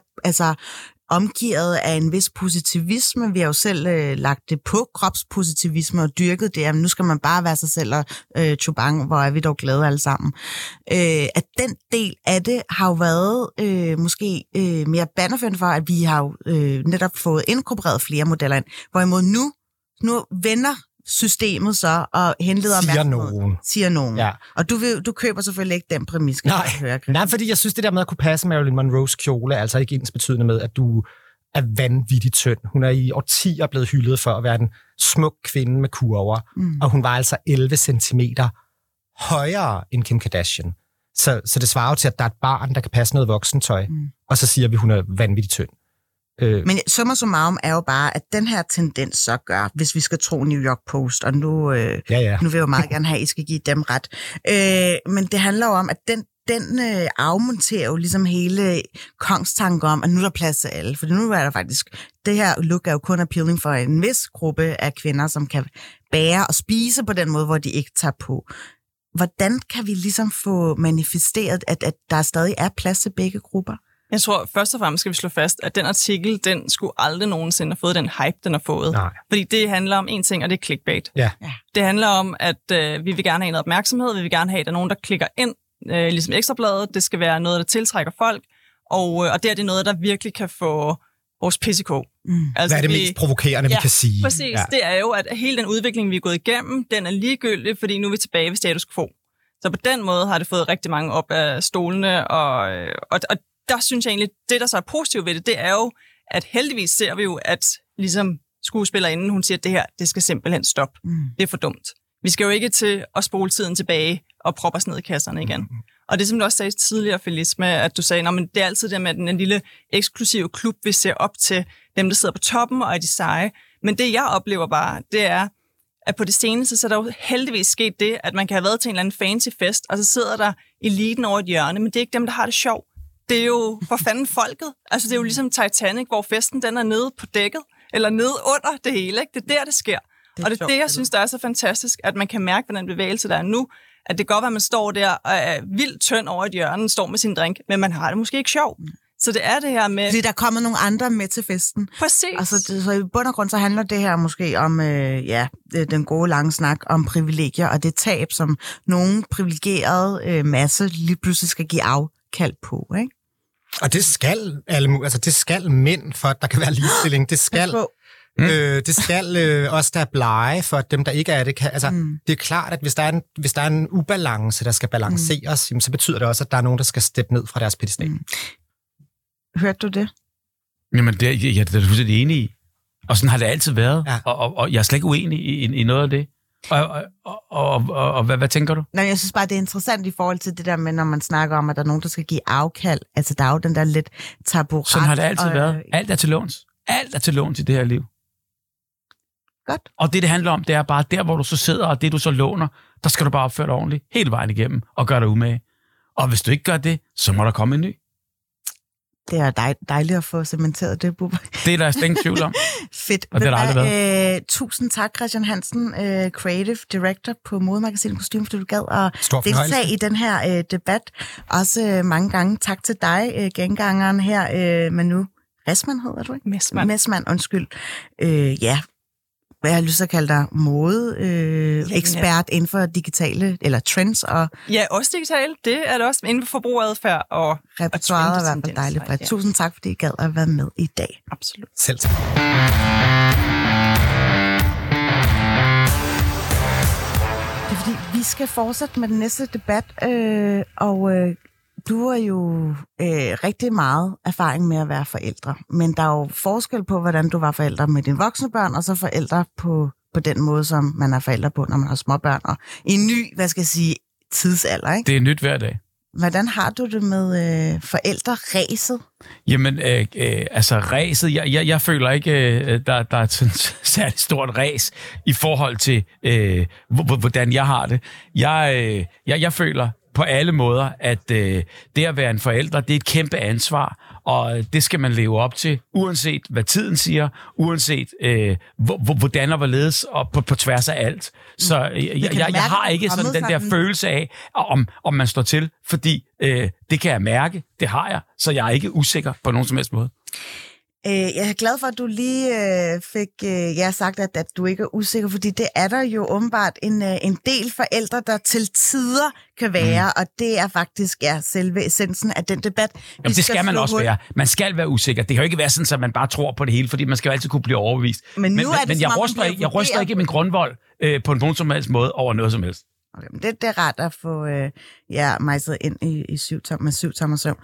omgivet af en vis positivisme. Vi har jo selv lagt det på kropspositivisme og dyrket det. Jamen, nu skal man bare være sig selv og chubang, hvor er vi dog glade alle sammen. At den del af det har jo været måske mere bannerførende for, at vi har jo netop fået inkorporeret flere modeller ind. Hvorimod nu vender systemet så og henleder opmærksomhed. Siger nogen. Ja. Og du køber selvfølgelig ikke den præmis. Nej, fordi jeg synes, det der med at kunne passe Marilyn Monroes kjole, altså ikke ensbetydende med, at du er vanvittigt tynd. Hun er i årtier blevet hyldet for at være den smuk kvinde med kurver, og hun var altså 11 centimeter højere end Kim Kardashian. Så det svarer jo til, at der er et barn, der kan passe noget voksentøj, og så siger vi, at hun er vanvittigt tynd. Men summa summarum er jo bare, at den her tendens så gør, hvis vi skal tro New York Post, og nu vil jeg jo meget gerne have, at I skal give dem ret. Men det handler jo om, at den afmonterer jo ligesom hele kongstanken om, at nu er der plads til alle. For nu er der faktisk, det her look er jo kun appealing for en vis gruppe af kvinder, som kan bære og spise på den måde, hvor de ikke tager på. Hvordan kan vi ligesom få manifesteret, at der stadig er plads til begge grupper? Jeg tror, først og fremmest skal vi slå fast, at den artikel, den skulle aldrig nogensinde have fået den hype, den har fået. Nej. Fordi det handler om en ting, og det er clickbait. Ja. Det handler om, at vi vil gerne have noget opmærksomhed, vi vil gerne have, at der er nogen, der klikker ind, ligesom Ekstrabladet. Det skal være noget, der tiltrækker folk, og det er noget, der virkelig kan få vores PCK. Altså, hvad er det mest provokerende, vi kan sige? Præcis. Ja. Det er jo, at hele den udvikling, vi er gået igennem, den er ligegyldig, fordi nu er vi tilbage ved status quo. Så på den måde har det fået rigtig mange op af stolene, og der synes jeg egentlig, det der så er positivt ved det er jo, at heldigvis ser vi jo, at ligesom skuespillerinden, hun siger, at det her, det skal simpelthen stoppe. Det er for dumt. Vi skal jo ikke til at spole tiden tilbage og proppe os ned i kasserne igen. Og det, som du også sagde tidligere, Felice, med at du sagde, men det er altid det med den lille eksklusive klub, vi ser op til dem, der sidder på toppen og er de seje. Men det, jeg oplever bare, det er, at på det seneste, så er der jo heldigvis sket det, at man kan have været til en eller anden fancy fest, og så sidder der eliten over et hjørne, men det er ikke dem, der har det sjovt. Det er jo for fanden folket. Altså, det er jo ligesom Titanic, hvor festen den er nede på dækket, eller nede under det hele. Ikke? Det er der, det sker. Og det er det, jeg synes, der er så fantastisk, at man kan mærke på den bevægelse, der er nu, at det kan godt være, at man står der og er vildt tynd over et hjørne, står med sin drink, men man har det måske ikke sjovt. Så det er det her med... Fordi der kommer nogle andre med til festen. Præcis. Altså, så i bund og grund, så handler det her måske om, den gode lange snak om privilegier, og det tab, som nogen privilegerede masse lige pludselig skal give afkald på, ikke? Og det skal det skal mænd, for at der kan være ligestilling. Det skal... det skal også der er blege for dem, der ikke er det. Det er klart, at hvis der er en ubalance, der skal balanceres, så betyder det også, at der er nogen, der skal steppe ned fra deres pedestal. Hørte du det? Jamen, det er du fuldstændig enig i. Og sådan har det altid været. Ja. Og jeg er slet ikke uenig i noget af det. Og hvad tænker du? Nej, jeg synes bare, det er interessant i forhold til det der med, når man snakker om, at der er nogen, der skal give afkald. Altså, der er jo den der lidt taburet. Sådan har det altid været. Alt er til låns. Alt er til låns i det her liv. Godt. Og det handler om, det er bare der, hvor du så sidder, og det du så låner, der skal du bare opføre dig ordentligt, hele vejen igennem, og gøre dig umage. Og hvis du ikke gør det, så må der komme en ny. Det er dejligt at få cementeret det, Bubber. Det er der ingen tvivl om. Fedt. Og det er der aldrig været. Tusind tak, Christian Hansen, Creative Director på Modemagasinet Kostume, fordi du gad at deltage i den her debat. Også mange gange tak til dig, gengangeren her, Manu Messmann hedder du, ikke? Messmann, undskyld. Jeg har lyst til at kalde dig mode-ekspert inden for digitale, eller trends. Og ja, også digitale. Det er det også inden for forbrugeradfærd og repertoiret er i hvert fald dejligt bredt. Tusind tak, fordi I gad at være med i dag. Absolut. Selv tak. Det er fordi, vi skal fortsætte med den næste debat, og du har jo rigtig meget erfaring med at være forældre, men der er jo forskel på, hvordan du var forældre med dine voksne børn, og så forældre på den måde, som man er forældre på, når man har små børn, og i en ny, tidsalder, ikke? Det er nyt hver dag. Hvordan har du det med forældreræset? Jamen, ræset, jeg føler ikke, der er et særligt stort ræs i forhold til, hvordan jeg har det. Jeg føler på alle måder, at det at være en forælder, det er et kæmpe ansvar, og det skal man leve op til, uanset hvad tiden siger, uanset hvordan og hvorledes, og på tværs af alt. Så jeg har ikke sådan den der følelse af, om man står til, fordi det kan jeg mærke, det har jeg, så jeg er ikke usikker på nogen som helst måde. Jeg er glad for, at du lige fik sagt, at du ikke er usikker, fordi det er der jo åbenbart en del forældre, der til tider kan være, og det er faktisk selve essensen af den debat. Jamen, det skal man også være. Man skal være usikker. Det kan jo ikke være sådan, at man bare tror på det hele, fordi man skal jo altid kunne blive overbevist. Men jeg ryster ikke min grundvold på nogen som helst måde over noget som helst. Okay, men det er rart at få mejset ind i 7-tommer søvn.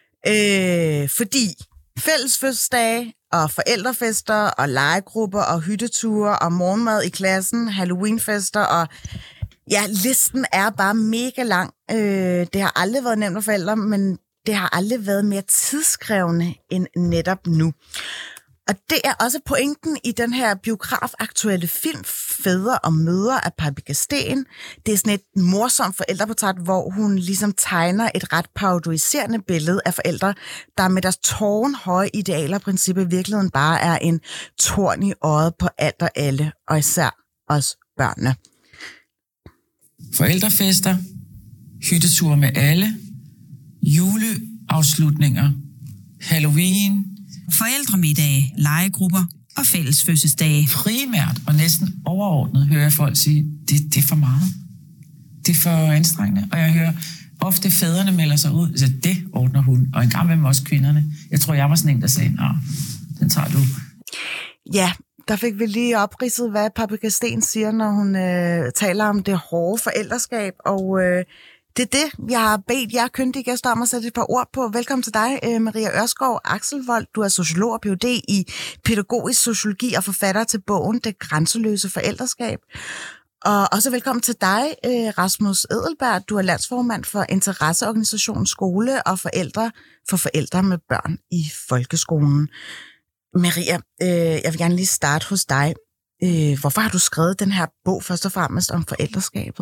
Fordi fælles fødselsdage og forældrefester og legegrupper og hytteture og morgenmad i klassen, Halloweenfester og listen er bare mega lang. Det har aldrig været nemt for forældre, men det har aldrig været mere tidskrævende end netop nu. Og det er også pointen i den her biografaktuelle film Fædre og mødre af Paprika Steen. Det er sådan et morsomt forældreportræt, hvor hun ligesom tegner et ret parodiserende billede af forældre, der med deres tårnhøje idealer og principper i virkeligheden bare er en torn i øjet på alt og alle, og især os børnene. Forældrefester, hytteture med alle, juleafslutninger Halloween, forældremiddage, legegrupper og fælles fødselsdage. Primært og næsten overordnet hører jeg folk sige, det er for meget. Det er for anstrengende, og jeg hører ofte fædrene melder sig ud, så det ordner hun, og en gang med også kvinderne. Jeg tror, jeg var sådan en, der sagde, den tager du. Ja, der fik vi lige opridset, hvad Paprika Steen siger, når hun taler om det hårde forældreskab, og det er det, jeg har bedt jer kyndige gæster om at sætte et par ord på. Velkommen til dig, Maria Ørskov Axelvold. Du er sociolog og Ph.D. i pædagogisk sociologi og forfatter til bogen Det grænseløse forældreskab. Og også velkommen til dig, Rasmus Edelberg. Du er landsformand for interesseorganisationen Skole og Forældre for forældre med børn i folkeskolen. Maria, jeg vil gerne lige starte hos dig. Hvorfor har du skrevet den her bog først og fremmest om forældreskabet?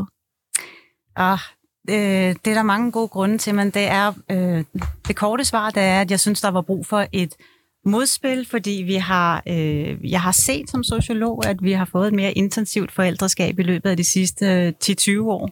Det er der mange gode grunde til, men det korte svar, det er, at jeg synes, der var brug for et modspil, fordi jeg har set som sociolog, at vi har fået et mere intensivt forældreskab i løbet af de sidste 10-20 år.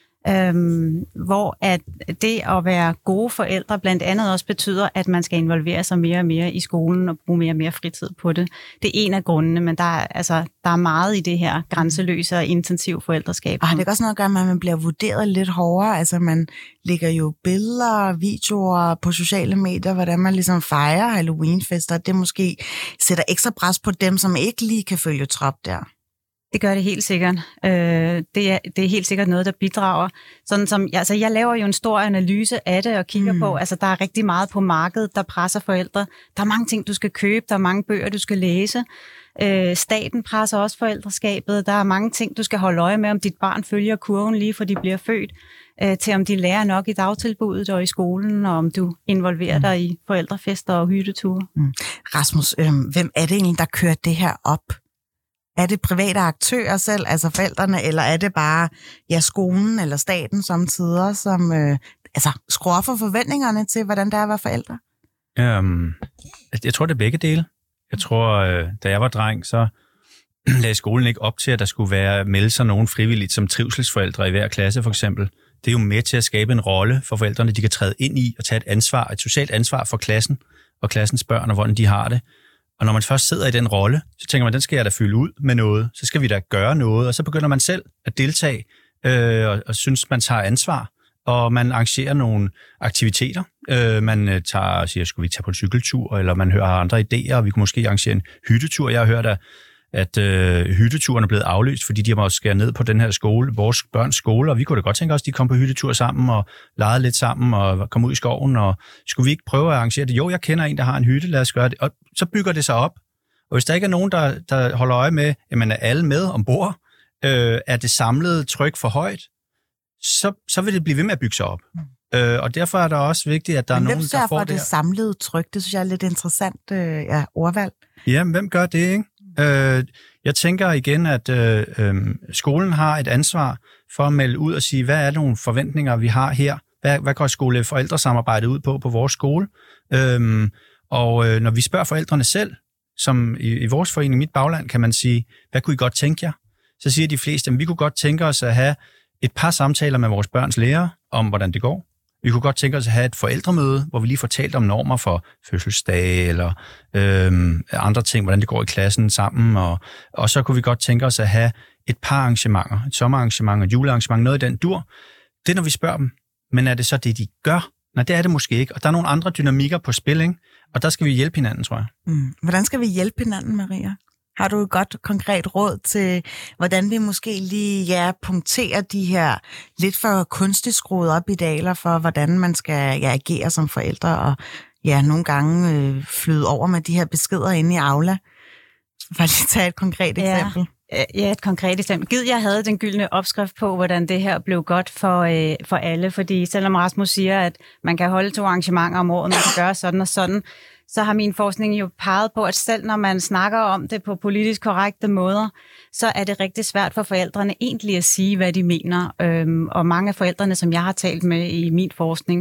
Hvor at det at være gode forældre blandt andet også betyder, at man skal involvere sig mere og mere i skolen og bruge mere og mere fritid på det. Det er en af grundene, men der er meget i det her grænseløse og intensive forældreskab. Og det er også noget at gøre med, at man bliver vurderet lidt hårdere. Altså man lægger jo billeder og videoer på sociale medier, hvordan man ligesom fejrer Halloweenfester. Det måske sætter ekstra pres på dem, som ikke lige kan følge trop der. Det gør det helt sikkert. Det er helt sikkert noget, der bidrager. Sådan som, jeg laver jo en stor analyse af det og kigger på, der er rigtig meget på markedet, der presser forældre. Der er mange ting, du skal købe, der er mange bøger, du skal læse. Staten presser også forældreskabet. Der er mange ting, du skal holde øje med, om dit barn følger kurven lige fra de bliver født, til om de lærer nok i dagtilbuddet og i skolen, og om du involverer dig i forældrefester og hytteture. Rasmus, hvem er det egentlig, der kører det her op? Er det private aktører selv, altså forældrene, eller er det bare skolen eller staten samtidig, som skruer for forventningerne til, hvordan det er at være forældre? Jeg tror, det er begge dele. Jeg tror, da jeg var dreng, så lagde skolen ikke op til, at der skulle melde sig nogen frivilligt som trivselsforældre i hver klasse, for eksempel. Det er jo med til at skabe en rolle for forældrene, de kan træde ind i og tage et socialt ansvar for klassen og klassens børn, og hvordan de har det. Og når man først sidder i den rolle, så tænker man, den skal jeg da fylde ud med noget. Så skal vi da gøre noget, og så begynder man selv at deltage og synes, man tager ansvar. Og man arrangerer nogle aktiviteter. Man siger, skulle vi tage på en cykeltur, eller man hører andre idéer, og vi kunne måske arrangere en hyttetur. Jeg har hørt, at hytteturen er blevet aflyst, fordi de har måttet skære ned på den her skole, vores børns skole, og vi kunne da godt tænke os, at de kom på hyttetur sammen og legede lidt sammen og kom ud i skoven, og skulle vi ikke prøve at arrangere det? Jo, jeg kender en, der har en hytte, lad os gøre det. Og så bygger det sig op. Og hvis der ikke er nogen, der holder øje med, jamen er alle med ombord, er det samlede tryk for højt, så vil det blive ved med at bygge sig op. Og derfor er det også vigtigt, at der er nogen, der får det samlede tryk? Det synes jeg er lidt interessant ordvalg. Ja, hvem gør det, ikke? Jeg tænker igen, at skolen har et ansvar for at melde ud og sige, hvad er nogle forventninger, vi har her? Hvad går skole-forældresamarbejdet ud på vores skole? Og når vi spørger forældrene selv, som i vores forening, Mit Bagland, kan man sige, hvad kunne I godt tænke jer? Så siger de fleste, at vi kunne godt tænke os at have et par samtaler med vores børns lærere om, hvordan det går. Vi kunne godt tænke os at have et forældremøde, hvor vi lige får talt om normer for fødselsdage eller andre ting, hvordan det går i klassen sammen. Og så kunne vi godt tænke os at have et par arrangementer, et sommerarrangement og et julearrangement, noget i den dur. Det er, når vi spørger dem. Men er det så det, de gør? Nej, det er det måske ikke. Og der er nogle andre dynamikker på spil, ikke? Og der skal vi hjælpe hinanden, tror jeg. Hvordan skal vi hjælpe hinanden, Maria? Har du et godt konkret råd til, hvordan vi måske lige punkterer de her lidt for kunstigt skruet op idealer for, hvordan man skal agere som forældre, og nogle gange flyde over med de her beskeder inde i Aula? For at lige tage et konkret eksempel. Ja, et konkret eksempel. Gid jeg havde den gyldne opskrift på, hvordan det her blev godt for alle, fordi selvom Rasmus siger, at man kan holde 2 arrangementer om året, man kan gøre sådan og sådan, så har min forskning jo peget på, at selv når man snakker om det på politisk korrekte måder, så er det rigtig svært for forældrene egentlig at sige, hvad de mener. Og mange af forældrene, som jeg har talt med i min forskning,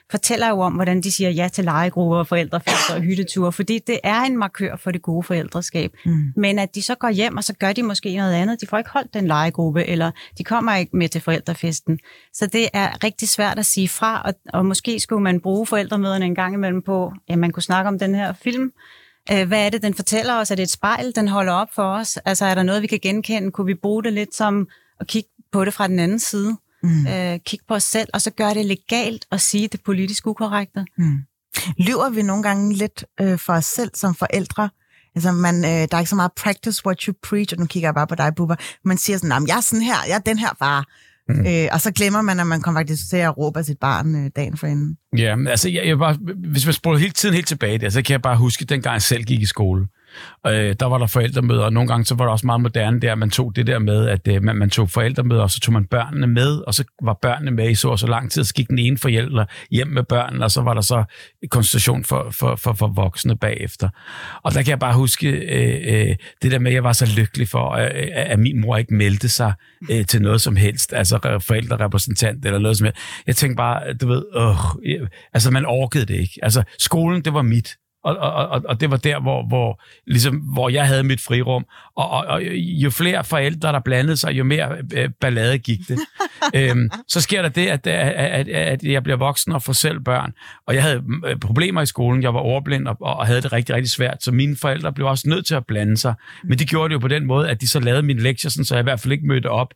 fortæller jo om, hvordan de siger ja til legegrupper, forældrefester og hytteture, fordi det er en markør for det gode forældreskab. Men at de så går hjem, og så gør de måske noget andet. De får ikke holdt den legegruppe, eller de kommer ikke med til forældrefesten. Så det er rigtig svært at sige fra, og måske skulle man bruge forældremøderne en gang imellem på, at man kunne snakke om den her film. Hvad er det, den fortæller os? Er det et spejl, den holder op for os? Altså, er der noget, vi kan genkende? Kunne vi bruge det lidt som at kigge på det fra den anden side? Kigge på os selv, og så gøre det legalt og sige det politisk ukorrekte? Lyver vi nogle gange lidt for os selv som forældre? Altså, der er ikke så meget practice what you preach, og nu kigger jeg bare på dig, Bubber. Man siger sådan, jeg er sådan her, jeg er den her far. Og så glemmer man, at man kommer faktisk til at råbe af sit barn dagen forinden. Ja, altså, jeg bare, hvis man spoler hele tiden helt tilbage der, så kan jeg bare huske, dengang jeg selv gik i skole. Der var der forældremøder, og nogle gange så var det også meget moderne der, man tog det der med, at man tog forældremøder, og så tog man børnene med, og så var børnene med i så lang tid, så gik den ene forælder hjem med børnene, og så var der så konsultation for voksne bagefter. Og der kan jeg bare huske det der med, at jeg var så lykkelig for, at min mor ikke meldte sig til noget som helst, altså forældrerepræsentant eller noget som helst. Jeg tænkte bare, du ved, altså man orkede det ikke. Altså skolen, det var mit. Og det var der, hvor jeg havde mit frirum. Og jo flere forældre, der blandede sig, jo mere ballade gik det. Så sker der det, at jeg bliver voksen og får selv børn. Og jeg havde problemer i skolen. Jeg var overblind og havde det rigtig, rigtig svært. Så mine forældre blev også nødt til at blande sig. Men de gjorde det jo på den måde, at de så lavede mine lektier, så jeg i hvert fald ikke mødte op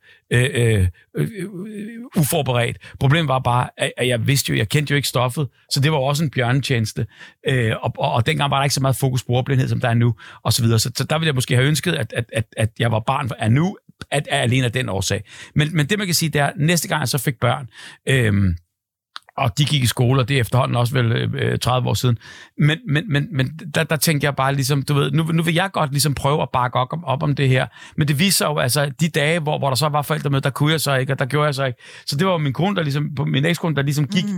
uforberedt. Problemet var bare, at jeg kendte jo ikke stoffet. Så det var også en bjørnetjeneste. Og dengang var der ikke så meget fokus på ordblindhed, som der er nu, og så videre. Så der ville jeg måske have ønsket, at jeg var barn af nu, at alene af den årsag. Men det, man kan sige, det er, næste gang jeg så fik børn, og de gik i skole, og det er efterhånden også vel 30 år siden. Men der tænkte jeg bare ligesom, du ved, nu vil jeg godt ligesom prøve at bakke op om det her. Men det viser jo, altså, de dage, hvor der så var forældre med, der kunne jeg så ikke, og der gjorde jeg så ikke. Så det var min kone, der ligesom, min ekskone, der ligesom gik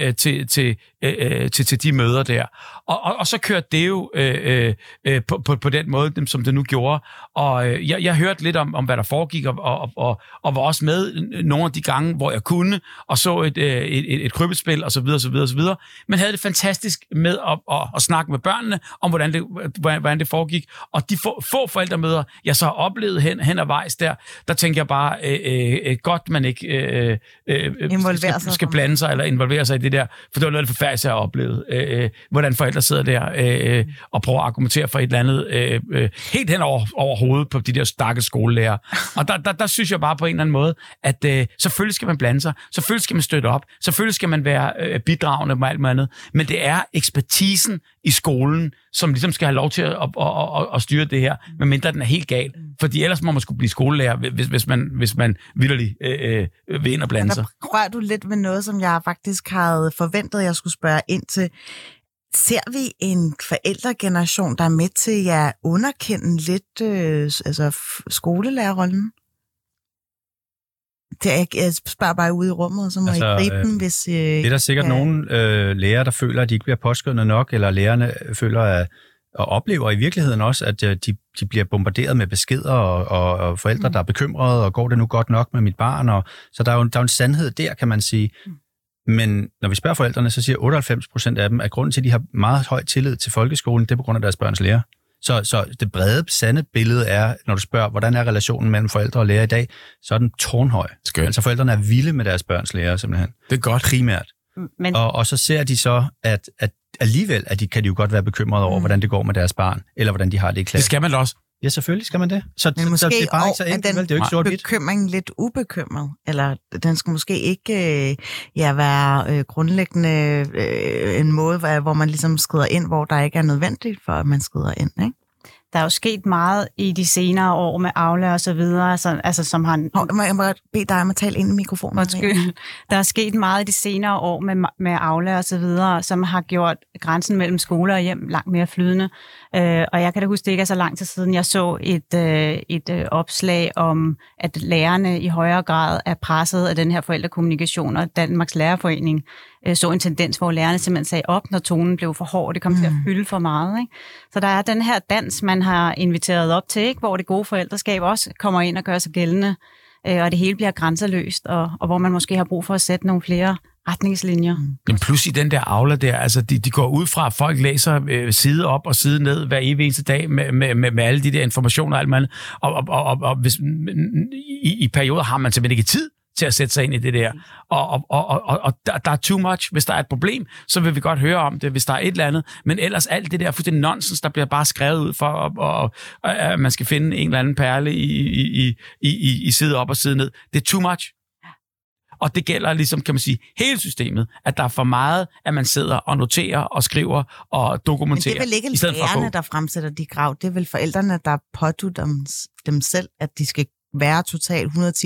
til de møder der. Og så kørte det jo på den måde, som det nu gjorde. Og jeg hørte lidt om, hvad der foregik, og var også med nogle af de gange, hvor jeg kunne, og så et krybespil, og så videre, men havde det fantastisk med at snakke med børnene, om hvordan det foregik. Og de få forældremøder, jeg så har oplevet hen ad vejs der tænker jeg bare, godt man ikke skal blande sig, eller involvere sig i det der, for det var noget af det forfærdelige, jeg har oplevet. Hvordan forældre sidder der og prøver at argumentere for et eller andet helt hen over hovedet på de der stakkels skolelærer. Og der synes jeg bare på en eller anden måde, at selvfølgelig skal man blande sig, selvfølgelig skal man støtte op, selvfølgelig skal man være bidragende med alt muligt andet, men det er ekspertisen i skolen, som ligesom skal have lov til at styre det her, medmindre den er helt gal. Fordi ellers må man skulle blive skolelærer, hvis man vitterligt vil ind og blande sig. Der rører du lidt ved noget, som jeg faktisk havde forventet, jeg skulle spørge ind til. Ser vi en forældregeneration, der er med til at underkende lidt skolelærerrollen? Jeg spørger bare ude i rummet, så må I gribe den, hvis... det er der sikkert nogle lærere, der føler, at de ikke bliver påskyndet nok, eller lærerne føler, og oplever i virkeligheden også, at de bliver bombarderet med beskeder, og forældre, der er bekymrede, og går det nu godt nok med mit barn? Og, så der er jo en sandhed der, kan man sige. Men når vi spørger forældrene, så siger 98% af dem, at grunden til, at de har meget høj tillid til folkeskolen, det er på grund af deres børns lærer. Så det brede, sande billede er, når du spørger, hvordan er relationen mellem forældre og lærer i dag, så er den tårnhøj. Skønt. Altså forældrene er vilde med deres børns lærer, simpelthen. Det er godt. Primært. Men... Og så ser de så, at alligevel kan de jo godt være bekymrede over, hvordan det går med deres barn, eller hvordan de har det i klassen. Det skal man også. Ja, selvfølgelig skal man det. Men måske det er bare ikke så enkelt, vel? Det er jo ikke sort-hvidt. Bekymring lidt ubekymret, eller den skal måske ikke være grundlæggende en måde, hvor man ligesom skrider ind, hvor der ikke er nødvendigt for, at man skrider ind, ikke? Der er jo sket meget i de senere år med Aula og så videre, altså som han... Jeg må bede dig om at tale ind i mikrofonen. Undskyld. Der er sket meget i de senere år med Aula og så videre, som har gjort grænsen mellem skole og hjem langt mere flydende. Og jeg kan da huske, det ikke er så lang tid siden, jeg så et opslag om, at lærerne i højere grad er presset af den her forældrekommunikation, og Danmarks Lærerforening så en tendens, hvor lærerne simpelthen sagde op, når tonen blev for hård, og det kom til at fylde for meget. Ikke? Så der er den her dans, man har inviteret op til, ikke? Hvor det gode forældreskab også kommer ind og gør sig gældende, og det hele bliver grænseløst, og hvor man måske har brug for at sætte nogle flere retningslinjer. Men plus i den der aula der, altså de går ud fra, at folk læser side op og side ned hver evig eneste dag med alle de der informationer og alt muligt. Og hvis, i perioder har man simpelthen ikke tid til at sætte sig ind i det der. Og der er too much. Hvis der er et problem, så vil vi godt høre om det, hvis der er et eller andet. Men ellers alt det der fuldstændig nonsens, der bliver bare skrevet ud for, at man skal finde en eller anden perle i side op og side ned. Det er too much. Og det gælder ligesom, kan man sige, hele systemet, at der er for meget, at man sidder og noterer og skriver og dokumenterer. Men det er vel ikke lærerne, der fremsætter de krav. Det er vel forældrene, der pådutter dem selv, at de skal være totalt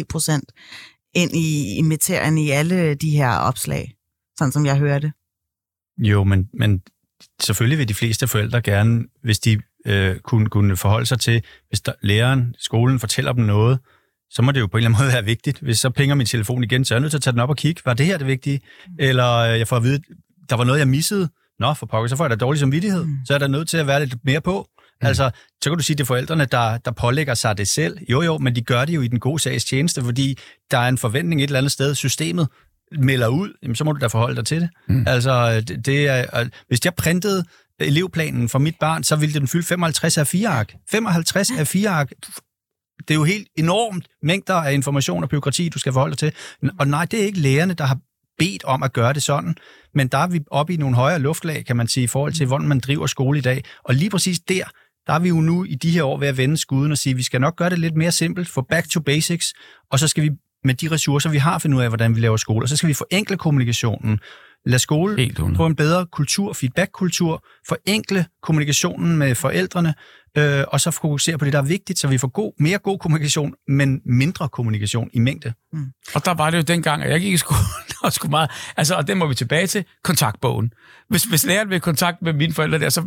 110% ind i materien i alle de her opslag, sådan som jeg hører det. Jo, men selvfølgelig vil de fleste forældre gerne, hvis de kunne forholde sig til, hvis læreren, skolen fortæller dem noget, så må det jo på en eller anden måde være vigtigt. Hvis så pinger min telefon igen, så er jeg nødt til at tage den op og kigge. Var det her det vigtige? Eller jeg får at vide, der var noget, jeg missede. Nå, for pokker, så får jeg da dårlig samvittighed. Så er der nødt til at være lidt mere på. Altså, så kan du sige, det er forældrene, der pålægger sig det selv. Jo, men de gør det jo i den gode sags tjeneste, fordi der er en forventning et eller andet sted. Systemet melder ud, jamen, så må du da forholde dig til det. Altså, det er, hvis jeg printede elevplanen for mit barn, så ville den fylde 55 af 4-ark. 55 af 4-ark. Det er jo helt enormt mængder af information og bureaukrati, du skal forholde dig til. Og nej, det er ikke lærerne, der har bedt om at gøre det sådan, men der er vi oppe i nogle højere luftlag, kan man sige, i forhold til, hvordan man driver skole i dag. Og lige præcis der er vi jo nu i de her år ved at vende skuden og sige, at vi skal nok gøre det lidt mere simpelt, få back to basics, og så skal vi med de ressourcer, vi har, finde ud af, hvordan vi laver skole, og så skal vi forenkle kommunikationen, lade skole få en bedre kultur, feedback-kultur, forenkle kommunikationen med forældrene, og så fokusere på det, der er vigtigt, så vi får mere god kommunikation, men mindre kommunikation i mængde. Og der var det jo dengang, at jeg gik i skole, og skulle meget, altså, og den må vi tilbage til, kontaktbogen. Hvis læreren vil kontakt med mine forældre der, så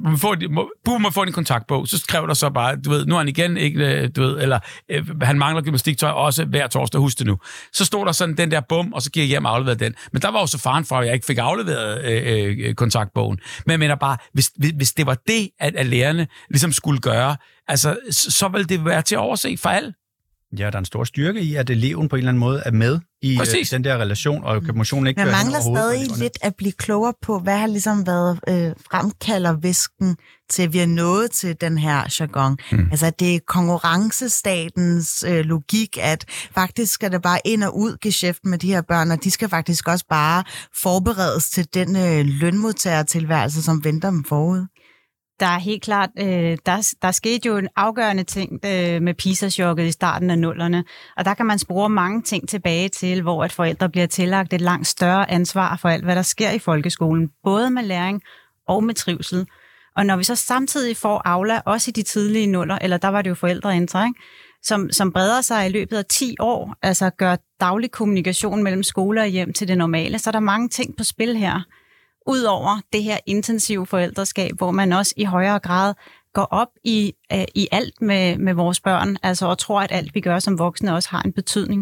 må få en kontaktbog, så skrev der så bare, du ved, nu er han igen ikke, du ved, eller han mangler gymnastiktøj også hver torsdag, husk det nu. Så stod der sådan den der bum, og så gik jeg hjem og afleverede den. Men der var jo så faren for, at jeg ikke fik afleveret kontaktbogen. Men jeg mener bare, hvis det var det, at lærerne ligesom skulle gøre, altså, så vil det være til at overse for alle. Ja, der er en stor styrke i, at eleven på en eller anden måde er med i den der relation, og emotionen ikke bliver hen over hovedet. Man mangler stadig lidt at blive klogere på, hvad har ligesom været fremkalder væsken til, at vi er nået til den her jargon. Altså, det er konkurrencestatens logik, at faktisk skal der bare ind og ud geschæft med de her børn, og de skal faktisk også bare forberedes til den lønmodtagertilværelse, som venter dem forud. Der er helt klart, der skete jo en afgørende ting med PISA-chokket i starten af 00'erne, og der kan man spore mange ting tilbage til, hvor at forældre bliver tillagt et langt større ansvar for alt, hvad der sker i folkeskolen, både med læring og med trivsel. Og når vi så samtidig får Aula, også i de tidlige nuller, eller der var det jo forældreintra, ikke? Som breder sig i løbet af 10 år, altså gør daglig kommunikation mellem skole og hjem til det normale, så er der mange ting på spil her. Udover det her intensive forældreskab, hvor man også i højere grad går op i alt med vores børn, altså og tror, at alt vi gør som voksne også har en betydning.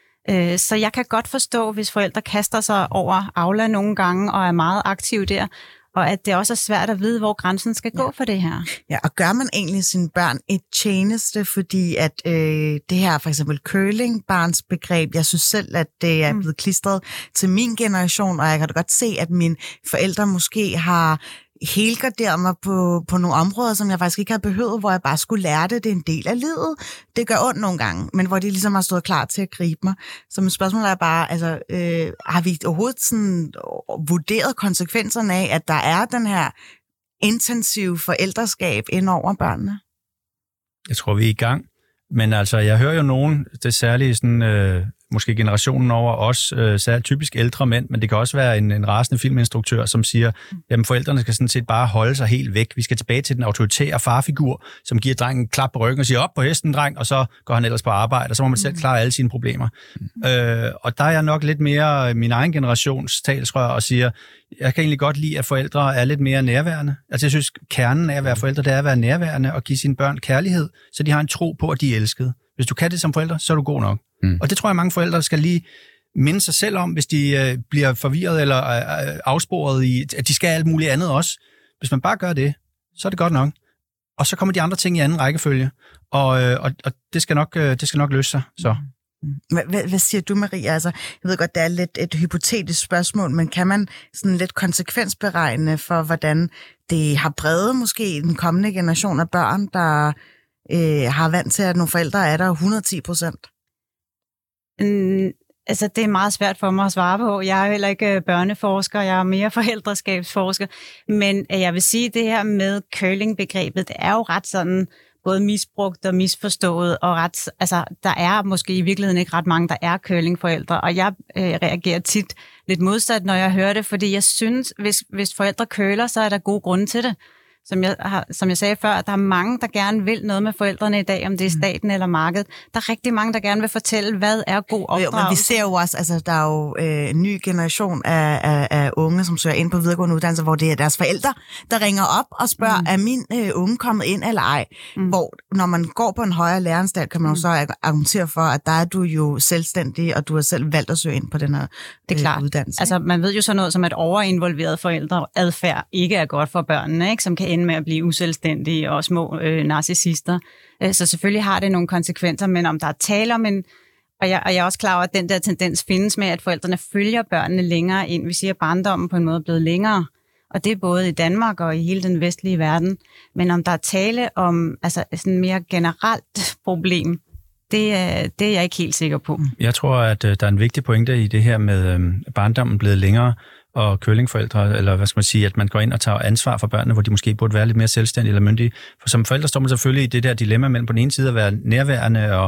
Så jeg kan godt forstå, hvis forældre kaster sig over Aula nogle gange og er meget aktive der, og at det også er svært at vide, hvor grænsen skal gå for det her. Ja, og gør man egentlig sine børn et tjeneste, fordi at det her for eksempel curlingbarnsbegreb, jeg synes selv, at det er blevet klistret til min generation, og jeg kan da godt se, at mine forældre måske har helgarderet mig på nogle områder, som jeg faktisk ikke havde behøvet, hvor jeg bare skulle lære det. Det er en del af livet. Det gør ondt nogle gange, men hvor de ligesom har stået klar til at gribe mig. Så mit spørgsmål er bare, altså, har vi overhovedet sådan vurderet konsekvenserne af, at der er den her intensive forældreskab ind over børnene? Jeg tror, vi er i gang. Men altså, jeg hører jo nogen, det er særligt sådan, måske generationen over os, særligt typisk ældre mænd, men det kan også være en rasende filminstruktør, som siger, jamen forældrene skal sådan set bare holde sig helt væk. Vi skal tilbage til den autoritære farfigur, som giver drengen en klap på ryggen og siger, op på hesten, dreng, og så går han ellers på arbejde, og så må man selv klare alle sine problemer. Og der er jeg nok lidt mere min egen generations talsrør og siger, jeg kan egentlig godt lide, at forældre er lidt mere nærværende. Altså jeg synes, kernen af at være forældre, det er at være nærværende og give sine børn kærlighed, så de har en tro på, at de er elskede. Hvis du kan det som forældre, så er du god nok. Og det tror jeg, mange forældre skal lige minde sig selv om, hvis de bliver forvirret eller afsporet i, at de skal alt muligt andet også. Hvis man bare gør det, så er det godt nok. Og så kommer de andre ting i anden rækkefølge. Og det skal nok løse sig. Så. Hvad siger du, Maria? Altså, jeg ved godt, det er lidt et hypotetisk spørgsmål, men kan man sådan lidt konsekvensberegne for, hvordan det har bredet måske den kommende generation af børn, der har vant til, at nogle forældre er der 110%? Altså, det er meget svært for mig at svare på. Jeg er heller ikke børneforsker, jeg er mere forældreskabsforsker. Men jeg vil sige, at det her med curling-begrebet, det er jo ret sådan både misbrugt og misforstået, og der er måske i virkeligheden ikke ret mange, der er curlingforældre, og jeg reagerer tit lidt modsat, når jeg hører det, fordi jeg synes, hvis forældre curler, så er der gode grunde til det. Som jeg sagde før, at der er mange, der gerne vil noget med forældrene i dag, om det er staten eller markedet. Der er rigtig mange, der gerne vil fortælle, hvad er god opdragelse. Men vi ser jo også, altså der er jo en ny generation af unge, som søger ind på videregående uddannelser, hvor det er deres forældre, der ringer op og spørger, er min unge kommet ind eller ej? Hvor når man går på en højere læreranstalt, kan man jo så argumentere for, at der er du jo selvstændig, og du har selv valgt at søge ind på den her uddannelse. Altså man ved jo sådan noget som, at overinvolveret forældreadfærd ikke er godt for børnene, ikke? Som kan ende med at blive uselvstændige og små narcissister. Så selvfølgelig har det nogle konsekvenser, men om der er tale om og jeg er også klar over, at den der tendens findes med, at forældrene følger børnene længere ind. Vi siger, at barndommen på en måde er blevet længere, og det er både i Danmark og i hele den vestlige verden. Men om der er tale om altså sådan mere generelt problem, det er jeg ikke helt sikker på. Jeg tror, at der er en vigtig pointe i det her med barndommen blevet længere, og curlingforældre, eller hvad skal man sige, at man går ind og tager ansvar for børnene, hvor de måske burde være lidt mere selvstændige eller myndige. For som forældre står man selvfølgelig i det der dilemma mellem på den ene side at være nærværende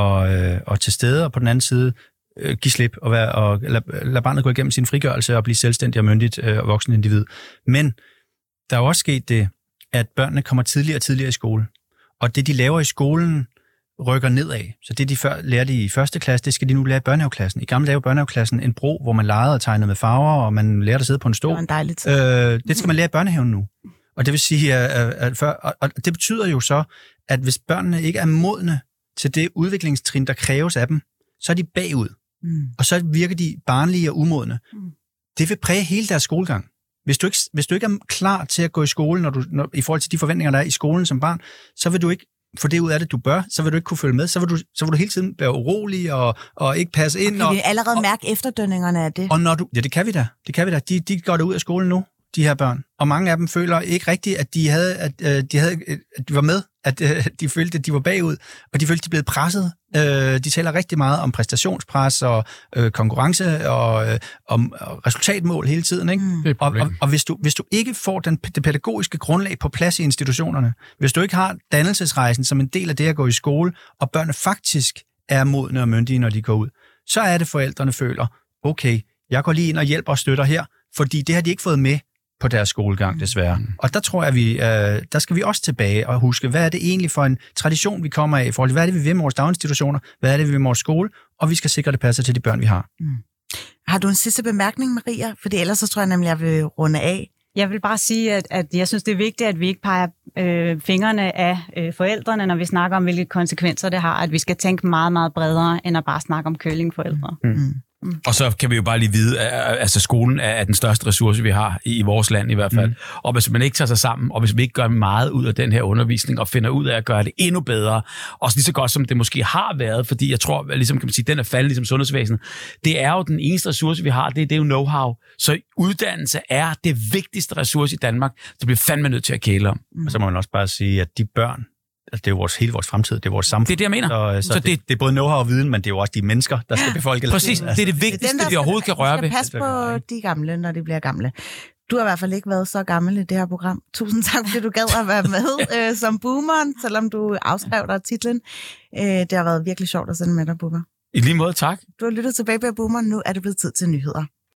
og til stede, og på den anden side give slip og lade barnet gå igennem sin frigørelse og blive selvstændig og myndigt og voksen individ. Men der er jo også sket det, at børnene kommer tidligere og tidligere i skole. Og det, de laver i skolen, rykker nedad. Så det, de lærte i første klasse, det skal de nu lære i børnehaveklassen. I gamle dage var børnehaveklassen en bro, hvor man legede og tegnede med farver, og man lærte at sidde på en stol. Det var en dejlig tid. Det skal man lære i børnehaven nu. Og det vil sige, og det betyder jo så, at hvis børnene ikke er modne til det udviklingstrin, der kræves af dem, så er de bagud. Og så virker de barnlige og umodne. Det vil præge hele deres skolegang. Hvis du ikke er klar til at gå i skole, i forhold til de forventninger, der er i skolen som barn, så vil du ikke få det ud af det, du bør, så vil du ikke kunne følge med, så vil du hele tiden være urolig og ikke passe ind. Og vi allerede mærke efterdønningerne af det. Og det kan vi da. De går ud af skolen nu, de her børn. Og mange af dem føler ikke rigtigt, at de var med, at de følte, at de var bagud, og de følte, at de blev presset. De taler rigtig meget om præstationspres og konkurrence og om resultatmål hele tiden. Ikke? Og hvis du ikke får det pædagogiske grundlag på plads i institutionerne, hvis du ikke har dannelsesrejsen som en del af det at gå i skole, og børnene faktisk er modne og myndige, når de går ud, så er det forældrene føler, okay, jeg går lige ind og hjælper og støtter her, fordi det har de ikke fået med på deres skolegang, desværre. Og der tror jeg, der skal vi også tilbage og huske, hvad er det egentlig for en tradition, vi kommer af i forhold til, hvad er det, vi vil med vores daginstitutioner, hvad er det, vi vil med vores skole, og vi skal sikre, det passer til de børn, vi har. Har du en sidste bemærkning, Maria? For ellers så tror jeg nemlig, jeg vil runde af. Jeg vil bare sige, at jeg synes, det er vigtigt, at vi ikke peger fingrene af forældrene, når vi snakker om, hvilke konsekvenser det har, at vi skal tænke meget, meget bredere, end at bare snakke om curlingforældre. Og så kan vi jo bare lige vide, at altså skolen er den største ressource, vi har i vores land i hvert fald. Og hvis man ikke tager sig sammen, og hvis vi ikke gør meget ud af den her undervisning, og finder ud af at gøre det endnu bedre, også lige så godt som det måske har været, fordi jeg tror, ligesom kan man sige, den er faldet ligesom sundhedsvæsenet. Det er jo den eneste ressource, vi har, det er jo know-how. Så uddannelse er det vigtigste ressource i Danmark, det bliver fandme nødt til at kæle om. Og så må man også bare sige, at de børn, altså det er jo hele vores fremtid, det er vores samfund. Det er det, jeg mener. Så det er både know-how og viden, men det er jo også de mennesker, der skal befolke. Præcis, det er det vigtigste, vi overhovedet kan røre ved. Pas på de gamle, når de bliver gamle. Du har i hvert fald ikke været så gammel i det her program. Tusind tak, fordi du gad at være med som boomeren, selvom du afskrev dig titlen. Det har været virkelig sjovt at sende med dig, Boomer. I lige måde, tak. Du har lyttet tilbage på Boomeren, nu er det blevet tid til nyheder.